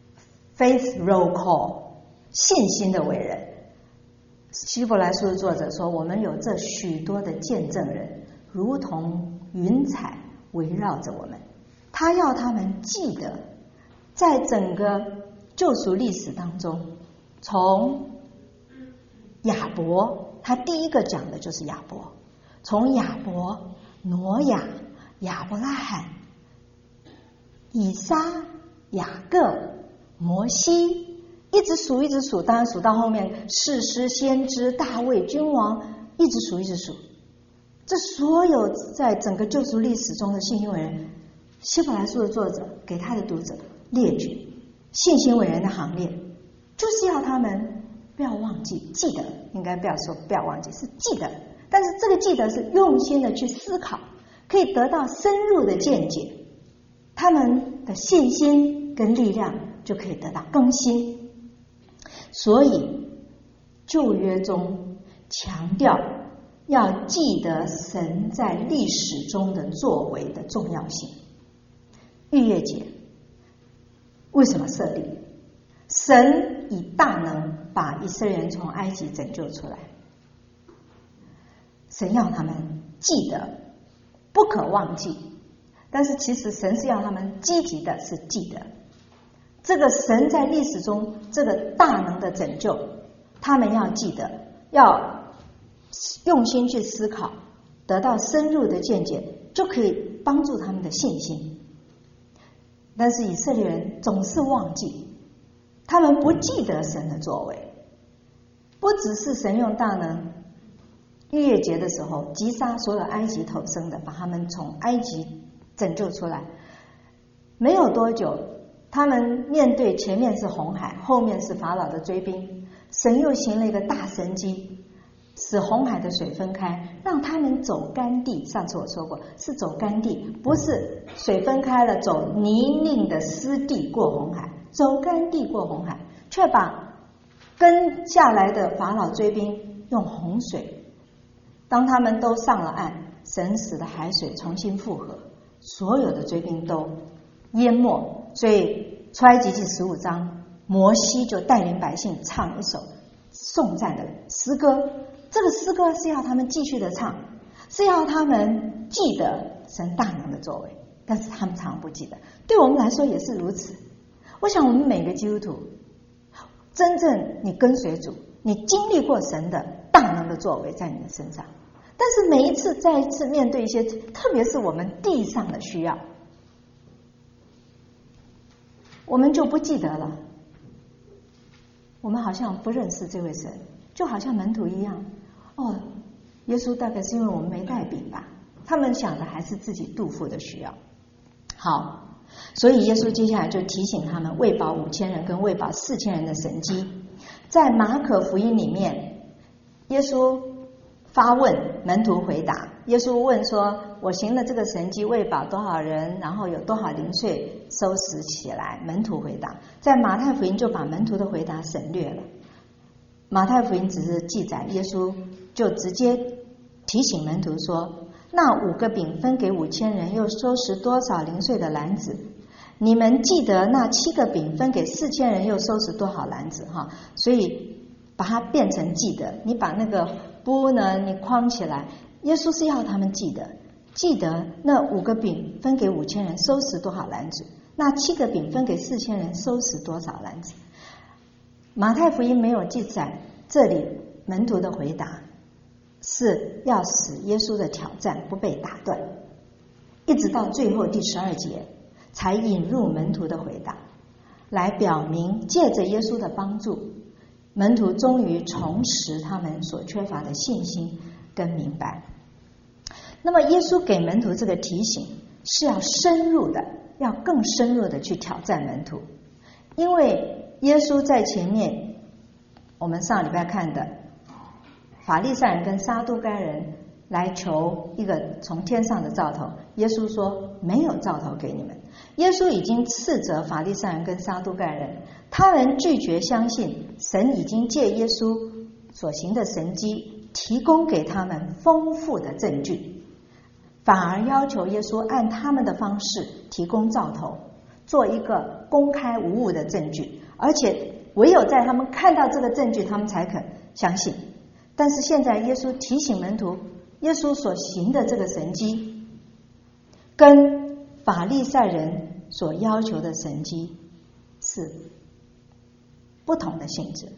Faith Roll Call， 信心的伟人。希伯来书的作者说，我们有这许多的见证人，如同云彩围绕着我们。他要他们记得，在整个救赎历史当中，从亚伯，他第一个讲的就是亚伯，从亚伯、挪亚、亚伯拉罕、以撒、雅各、摩西，一直数一直数，当然数到后面士师、先知、大卫、君王，一直数一直数。这所有在整个救赎历史中的信心伟人，希伯来书的作者给他的读者列举信心伟人的行列，就是要他们不要忘记，记得，应该不要说不要忘记，是记得。但是这个记得是用心的去思考，可以得到深入的见解，他们的信心跟力量就可以得到更新。所以旧约中强调要记得神在历史中的作为的重要性。逾越节为什么设立？神以大能把以色列人从埃及拯救出来，神要他们记得，不可忘记。但是其实神是要他们积极的是记得这个神在历史中这个大能的拯救，他们要记得，要用心去思考，得到深入的见解，就可以帮助他们的信心。但是以色列人总是忘记，他们不记得神的作为。不只是神用大能，逾越节的时候击杀所有埃及头生的，把他们从埃及拯救出来，没有多久，他们面对前面是红海，后面是法老的追兵，神又行了一个大神迹，使红海的水分开，让他们走干地。上次我说过是走干地，不是水分开了走泥泞的湿地过红海，走干地过红海，却把跟下来的法老追兵用洪水，当他们都上了岸，神使的海水重新复合，所有的追兵都淹没。所以出埃及记15章，摩西就带领百姓唱一首颂赞的诗歌。这个诗歌是要他们继续的唱，是要他们记得神大能的作为， 但是他们常常不记得。对我们来说也是如此。我想我们每个基督徒，真正你跟随主，你经历过神的大能的作为在你的身上，但是每一次再一次面对一些，特别是我们地上的需要，我们就不记得了。我们好像不认识这位神，就好像门徒一样。耶稣大概是因为我们没带饼吧，他们想的还是自己肚腹的需要。好，所以耶稣接下来就提醒他们喂饱5000人跟喂饱4000人的神迹。在马可福音里面，耶稣发问，门徒回答。耶稣问说，我行了这个神迹，喂饱多少人，然后有多少零碎收拾起来？门徒回答。在马太福音就把门徒的回答省略了，马太福音只是记载耶稣就直接提醒门徒说，那5个饼分给5000人，又收拾多少零碎的篮子？你们记得那7个饼分给4000人，又收拾多少篮子？所以把它变成记得。你把那个不呢，你框起来。耶稣是要他们记得那5个饼分给5000人，收拾多少篮子？那7个饼分给4000人，收拾多少篮子？马太福音没有记载这里门徒的回答，是要使耶稣的挑战不被打断，一直到最后第12节才引入门徒的回答，来表明借着耶稣的帮助，门徒终于重拾他们所缺乏的信心跟明白。那么耶稣给门徒这个提醒是要深入的，要更深入的去挑战门徒。因为耶稣在前面，我们上礼拜看的法利赛人跟撒都该人来求一个从天上的兆头，耶稣说没有兆头给你们。耶稣已经斥责法利赛人跟撒都该人，他们拒绝相信神已经借耶稣所行的神迹提供给他们丰富的证据，反而要求耶稣按他们的方式提供兆头，做一个公开无误的证据，而且唯有在他们看到这个证据，他们才肯相信。但是现在耶稣提醒门徒，耶稣所行的这个神迹跟法利赛人所要求的神迹是不同的性质。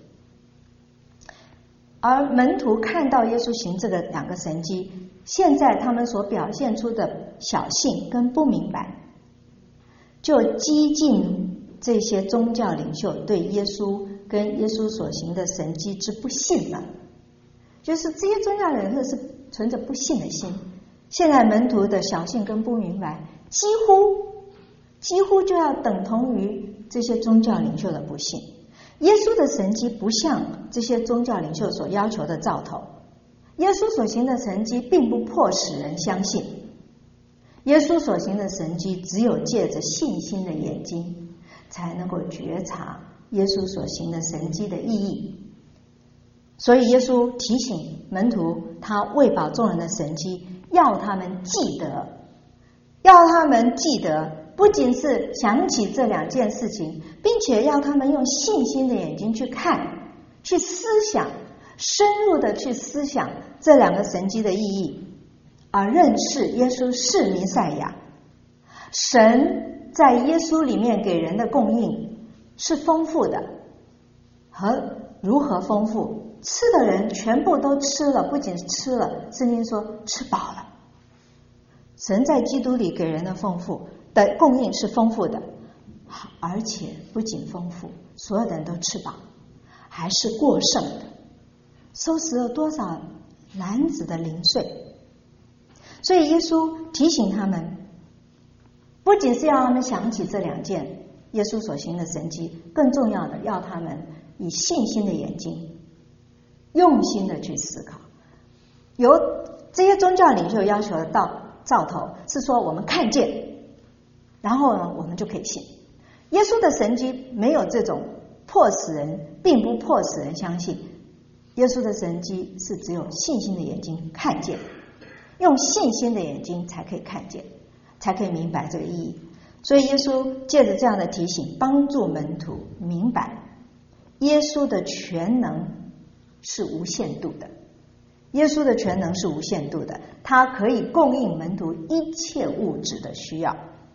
而门徒看到耶稣行这个2个神迹，现在他们所表现出的小信跟不明白，就激进这些宗教领袖对耶稣跟耶稣所行的神迹之不信了。就是这些宗教领袖是存着不信的心，现在门徒的小信跟不明白几乎就要等同于这些宗教领袖的不信。耶稣的神迹不像这些宗教领袖所要求的兆头，耶稣所行的神迹并不迫使人相信，耶稣所行的神迹只有借着信心的眼睛才能够觉察耶稣所行的神迹的意义。所以耶稣提醒门徒，他喂饱众人的神迹，要他们记得，不仅是想起这2件事情，并且要他们用信心的眼睛去看，去思想，深入的去思想这2个神迹的意义，而认识耶稣是弥赛亚。神在耶稣里面给人的供应是丰富的，和如何丰富？吃的人全部都吃了，不仅吃了，圣经说吃饱了。神在基督里给人的供应是丰富的，而且不仅丰富，所有的人都吃饱，还是过剩的，收拾了多少篮子的零碎。所以耶稣提醒他们，不仅是要他们想起这2件耶稣所行的神迹，更重要的要他们以信心的眼睛用心的去思考。由这些宗教领袖要求的兆头是说我们看见，然后呢我们就可以信。耶稣的神迹没有这种并不迫使人相信。耶稣的神迹是只有信心的眼睛看见，用信心的眼睛才可以看见，才可以明白这个意义。所以耶稣借着这样的提醒，帮助门徒明白耶稣的全能是无限度的。耶稣的全能是无限度的，他可以供应门徒一切物质的需要，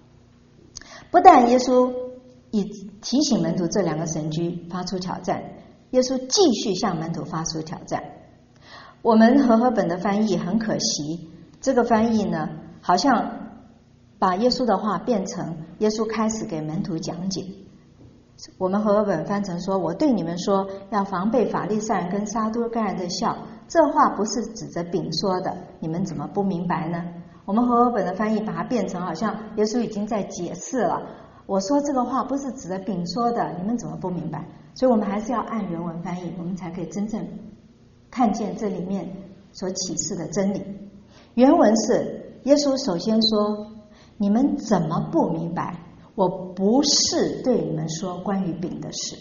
不但耶稣以提醒门徒这2个神迹发出挑战，耶稣继续向门徒发出挑战。我们和合本的翻译很可惜，这个翻译呢，好像把耶稣的话变成耶稣开始给门徒讲解。我们和合本翻成说，我对你们说，要防备法利赛人跟撒都该人的酵，这话不是指着饼说的，你们怎么不明白呢？我们和合本的翻译把它变成好像耶稣已经在解释了，我说这个话不是指着饼说的，你们怎么不明白？所以我们还是要按原文翻译，我们才可以真正看见这里面所启示的真理。原文是耶稣首先说，你们怎么不明白？我不是对你们说关于饼的事。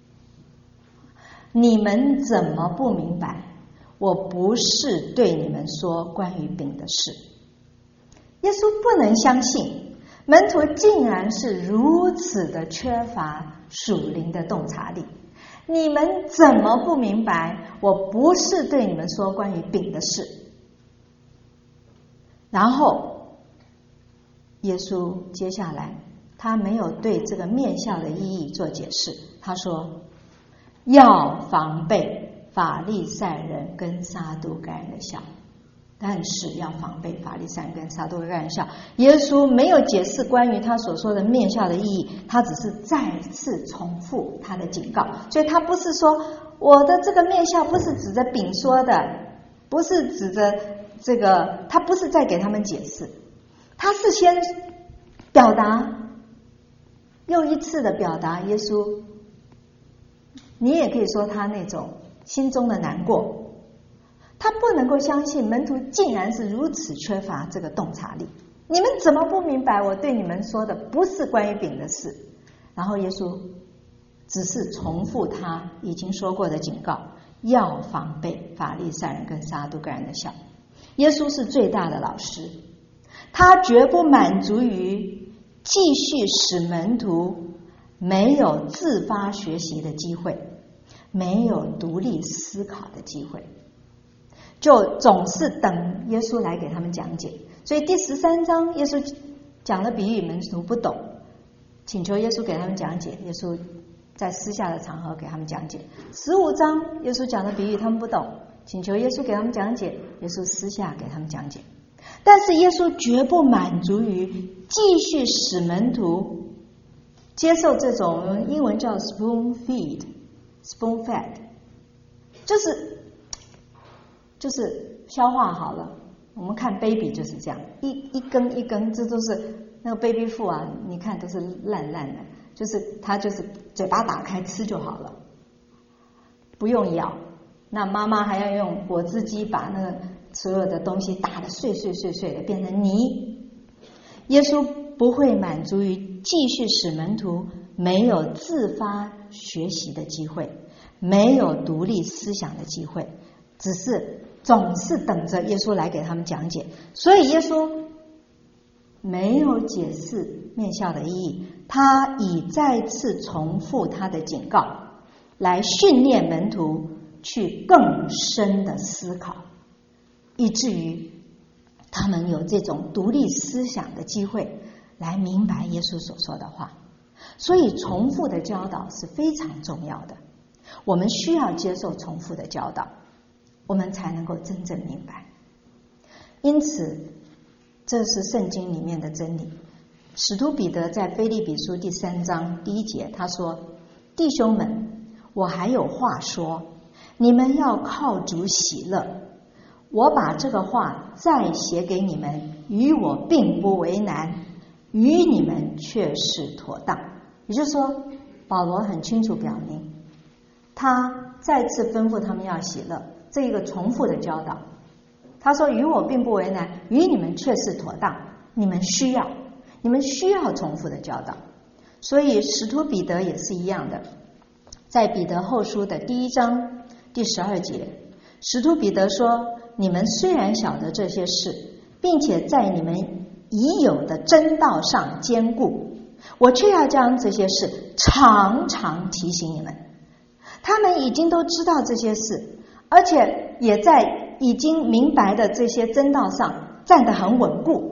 你们怎么不明白？我不是对你们说关于饼的事。耶稣不能相信门徒竟然是如此的缺乏属灵的洞察力。你们怎么不明白？我不是对你们说关于饼的事。然后耶稣接下来他没有对这个面酵的意义做解释，他说要防备法利赛人跟撒都该人的酵，但是要防备法利赛人跟撒都该人的酵。耶稣没有解释关于他所说的面酵的意义，他只是再次重复他的警告。所以他不是说我的这个面酵不是指着饼说的，不是指着这个，他不是在给他们解释，他是先表达，又一次的表达耶稣，你也可以说他那种心中的难过，他不能够相信门徒竟然是如此缺乏这个洞察力。你们怎么不明白我对你们说的不是关于饼的事？然后耶稣只是重复他已经说过的警告，要防备法利赛人跟撒都该人的酵。耶稣是最大的老师，他绝不满足于继续使门徒没有自发学习的机会，没有独立思考的机会，就总是等耶稣来给他们讲解。所以第13章耶稣讲了比喻，门徒不懂，请求耶稣给他们讲解，耶稣在私下的场合给他们讲解。15章耶稣讲的比喻他们不懂，请求耶稣给他们讲解，耶稣私下给他们讲解。但是耶稣绝不满足于继续使门徒接受这种英文叫 spoon fed， 就是消化好了。我们看 baby 就是这样，一根一根，这都是那个 baby food 啊，你看都是烂烂的，就是他就是嘴巴打开吃就好了，不用咬。那妈妈还要用果汁机把那个所有的东西打得碎碎的变成泥。耶稣不会满足于继续使门徒没有自发学习的机会，没有独立思想的机会，只是总是等着耶稣来给他们讲解。所以耶稣没有解释面酵的意义，他以再次重复他的警告来训练门徒去更深的思考，以至于他们有这种独立思想的机会来明白耶稣所说的话。所以重复的教导是非常重要的，我们需要接受重复的教导，我们才能够真正明白。因此这是圣经里面的真理。使徒彼得在腓立比书第3章第1节他说，弟兄们，我还有话说，你们要靠主喜乐。我把这个话再写给你们，与我并不为难，与你们却是妥当。也就是说，保罗很清楚表明，他再次吩咐他们要喜乐，这一个重复的教导。他说与我并不为难，与你们却是妥当。你们需要重复的教导。所以使徒彼得也是一样的，在彼得后书的第1章第12节，使徒彼得说，你们虽然晓得这些事，并且在你们已有的真道上坚固，我却要将这些事常常提醒你们。他们已经都知道这些事，而且也在已经明白的这些真道上站得很稳固，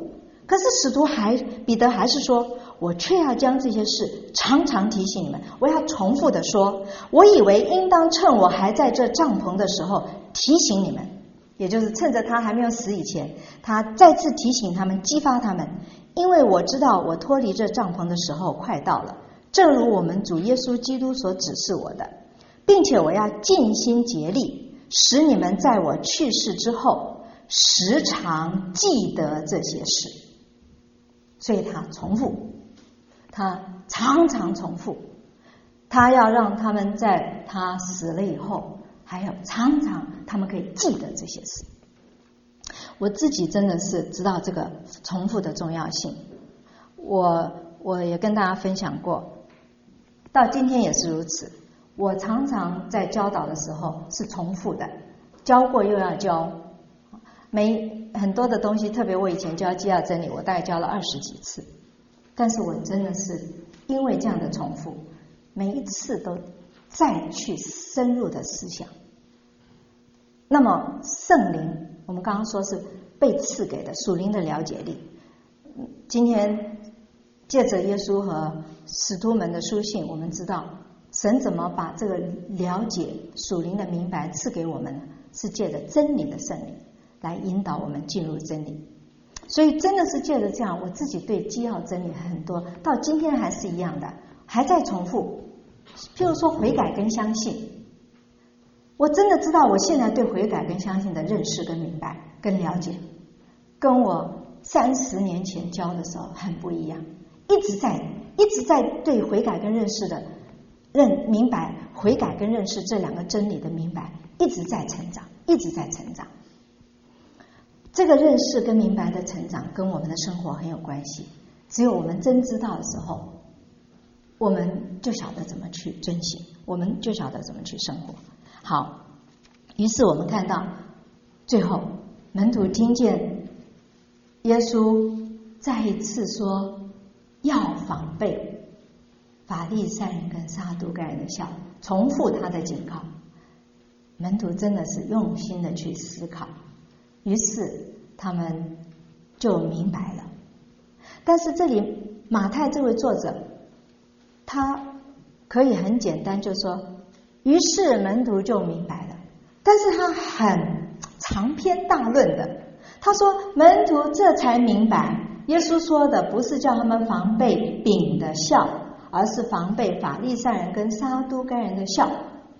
可是彼得还是说，我却要将这些事常常提醒你们，我要重复的说，我以为应当趁我还在这帐篷的时候提醒你们，也就是趁着他还没有死以前，他再次提醒他们，激发他们，因为我知道我脱离这帐篷的时候快到了，正如我们主耶稣基督所指示我的，并且我要尽心竭力，使你们在我去世之后时常记得这些事。所以他重复，他常常重复，他要让他们在他死了以后，还有常常他们可以记得这些事。我自己真的是知道这个重复的重要性，我也跟大家分享过，到今天也是如此。我常常在教导的时候是重复的，教过又要教，很多的东西，特别我以前教基要真理，我大概教了20几次，但是我真的是因为这样的重复，每一次都再去深入的思想。那么圣灵，我们刚刚说是被赐给的属灵的了解力，今天借着耶稣和使徒们的书信，我们知道神怎么把这个了解属灵的明白赐给我们呢？是借着真理的圣灵来引导我们进入真理。所以真的是借着这样，我自己对基要真理很多，到今天还是一样的，还在重复。譬如说悔改跟相信，我真的知道我现在对悔改跟相信的认识跟明白跟了解，跟我30年前教的时候很不一样，一直在对悔改跟认识的明白，悔改跟认识这两个真理的明白一直在成长，一直在成长。这个认识跟明白的成长跟我们的生活很有关系，只有我们真知道的时候，我们就晓得怎么去遵行，我们就晓得怎么去生活。好，于是我们看到最后门徒听见耶稣再一次说要防备法利赛人跟撒都该人的笑，重复他的警告。门徒真的是用心的去思考，于是他们就明白了。但是这里马太这位作者，他可以很简单就说，于是门徒就明白了，但是他很长篇大论的，他说门徒这才明白，耶稣说的不是叫他们防备饼的笑，而是防备法利赛人跟撒都该人的笑。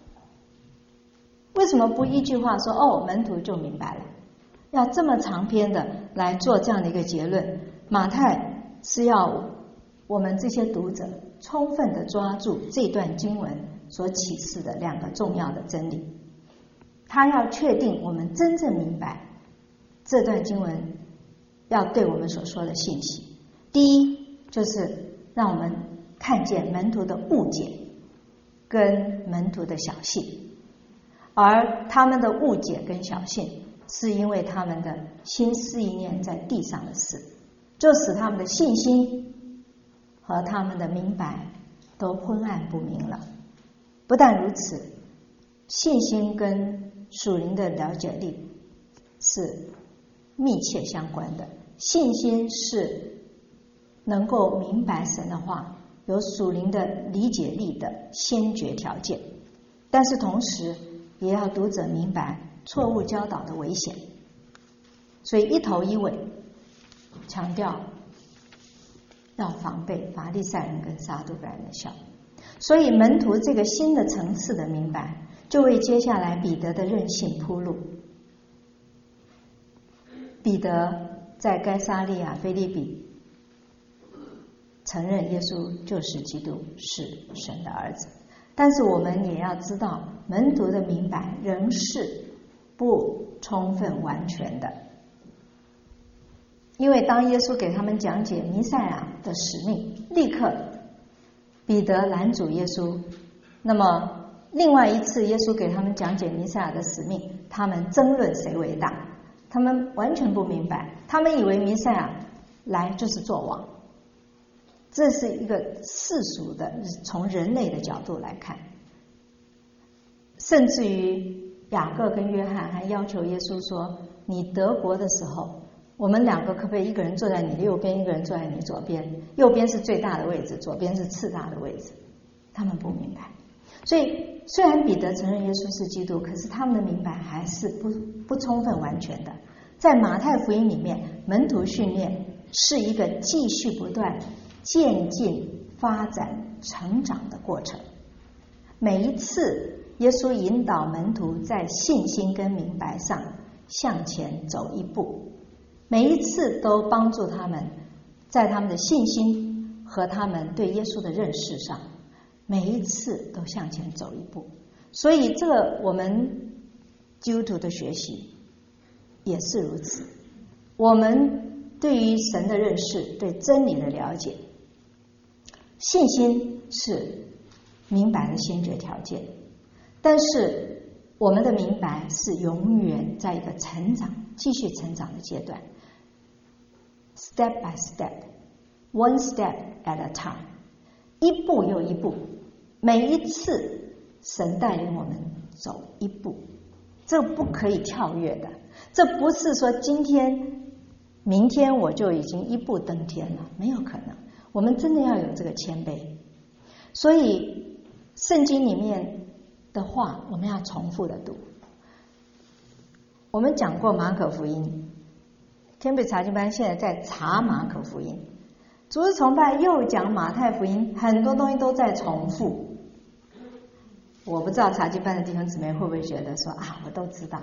为什么不一句话说门徒就明白了，要这么长篇的来做这样的一个结论？马太是要我们这些读者充分的抓住这段经文所启示的2个重要的真理，他要确定我们真正明白这段经文要对我们所说的信息。第一，就是让我们看见门徒的误解跟门徒的小信，而他们的误解跟小信是因为他们的心思意念在地上的事，就使他们的信心和他们的明白都昏暗不明了。不但如此，信心跟属灵的了解力是密切相关的。信心是能够明白神的话，有属灵的理解力的先决条件，但是同时也要读者明白错误教导的危险。所以一头一尾强调要防备法利赛人跟撒都该人的笑。所以门徒这个新的层次的明白，就为接下来彼得的任性铺路。彼得在该撒利亚腓立比承认耶稣就是基督，是神的儿子，但是我们也要知道，门徒的明白仍是不充分完全的。因为当耶稣给他们讲解弥赛亚的使命，立刻彼得拦阻耶稣。那么另外一次耶稣给他们讲解弥赛亚的使命，他们争论谁为大，他们完全不明白，他们以为弥赛亚来就是做王。这是一个世俗的，从人类的角度来看。甚至于雅各跟约翰还要求耶稣说，你得国的时候我们两个可不可以一个人坐在你的右边，一个人坐在你左边？右边是最大的位置，左边是次大的位置。他们不明白。所以虽然彼得承认耶稣是基督，可是他们的明白还是不充分完全的。在马太福音里面，门徒训练是一个继续不断渐进发展成长的过程。每一次耶稣引导门徒在信心跟明白上向前走一步，每一次都帮助他们在他们的信心和他们对耶稣的认识上，每一次都向前走一步。所以这个我们基督徒的学习也是如此。我们对于神的认识，对真理的了解，信心是明白的先决条件，但是我们的明白是永远在一个成长继续成长的阶段， step by step, one step at a time， 一步又一步，每一次神带领我们走一步，这不可以跳跃的。这不是说今天明天我就已经一步登天了，没有可能。我们真的要有这个谦卑。所以圣经里面的话我们要重复的读。我们讲过马可福音，天北查经班现在在查马可福音，主日崇拜又讲马太福音，很多东西都在重复。我不知道查经班的弟兄姊妹会不会觉得说啊，我都知道。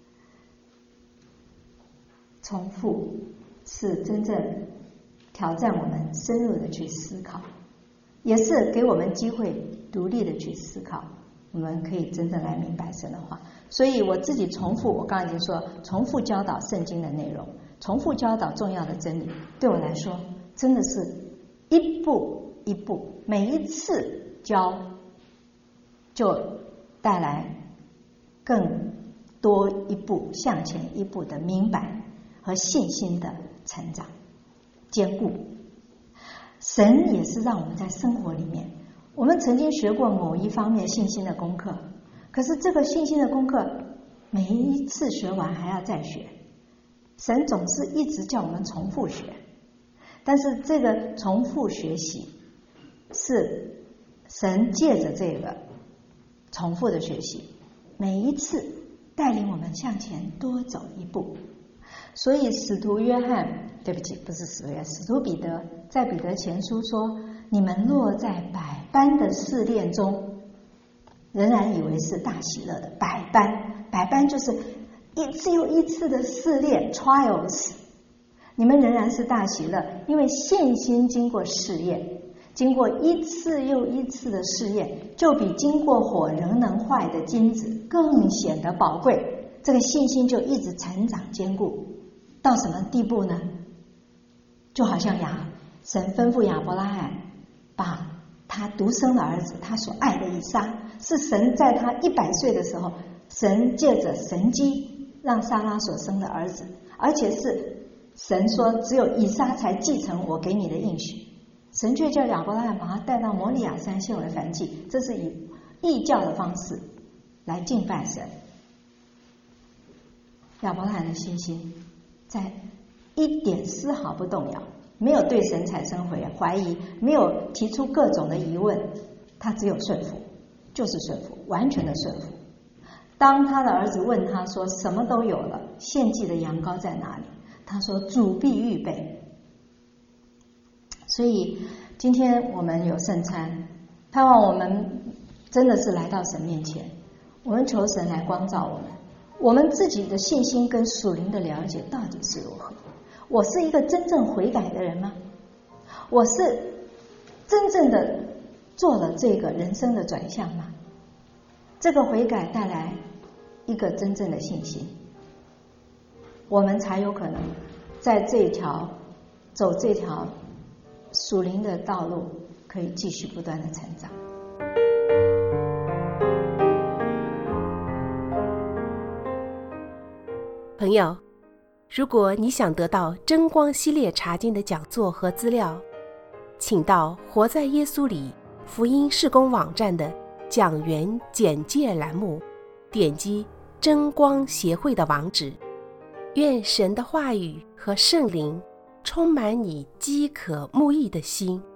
重复是真正挑战我们深入的去思考，也是给我们机会独立的去思考，我们可以真正来明白神的话。所以我自己重复，我刚才已经说，重复教导圣经的内容，重复教导重要的真理，对我来说真的是一步一步，每一次教就带来更多一步向前一步的明白和信心的成长坚固。神也是让我们在生活里面，我们曾经学过某一方面信心的功课，可是这个信心的功课每一次学完还要再学，神总是一直叫我们重复学。但是这个重复学习是神借着这个重复的学习，每一次带领我们向前多走一步。所以使徒约翰，对不起，不是使徒约翰，使徒彼得在彼得前书说，你们落在百般的试炼中，仍然以为是大喜乐的。百般就是一次又一次的试炼 trials， 你们仍然是大喜乐，因为信心经过试验，经过一次又一次的试验，就比经过火仍能坏的金子更显得宝贵。这个信心就一直成长坚固到什么地步呢？就好像神吩咐亚伯拉罕把他独生的儿子，他所爱的以撒，是神在他100岁的时候，神借着神迹让撒拉所生的儿子，而且是神说只有以撒才继承我给你的应许，神却叫亚伯拉罕把他带到摩利亚山献为燔祭，这是以异教的方式来敬拜神。亚伯拉罕的信心在一点丝毫不动摇，没有对神产生怀疑，没有提出各种的疑问，他只有顺服，就是顺服，完全的顺服。当他的儿子问他说什么都有了，献祭的羊羔在哪里？他说主必预备。所以今天我们有圣餐，盼望我们真的是来到神面前，我们求神来光照我们，我们自己的信心跟属灵的了解到底是如何？我是一个真正悔改的人吗？我是真正的做了这个人生的转向吗？这个悔改带来一个真正的信心，我们才有可能在走这条属灵的道路，可以继续不断的成长。 朋友，如果你想得到真光系列查经的讲座和资料，请到活在耶稣里福音事工网站的讲员简介栏目，点击真光协会的网址， 愿神的话语和圣灵充满你饥渴慕义的心，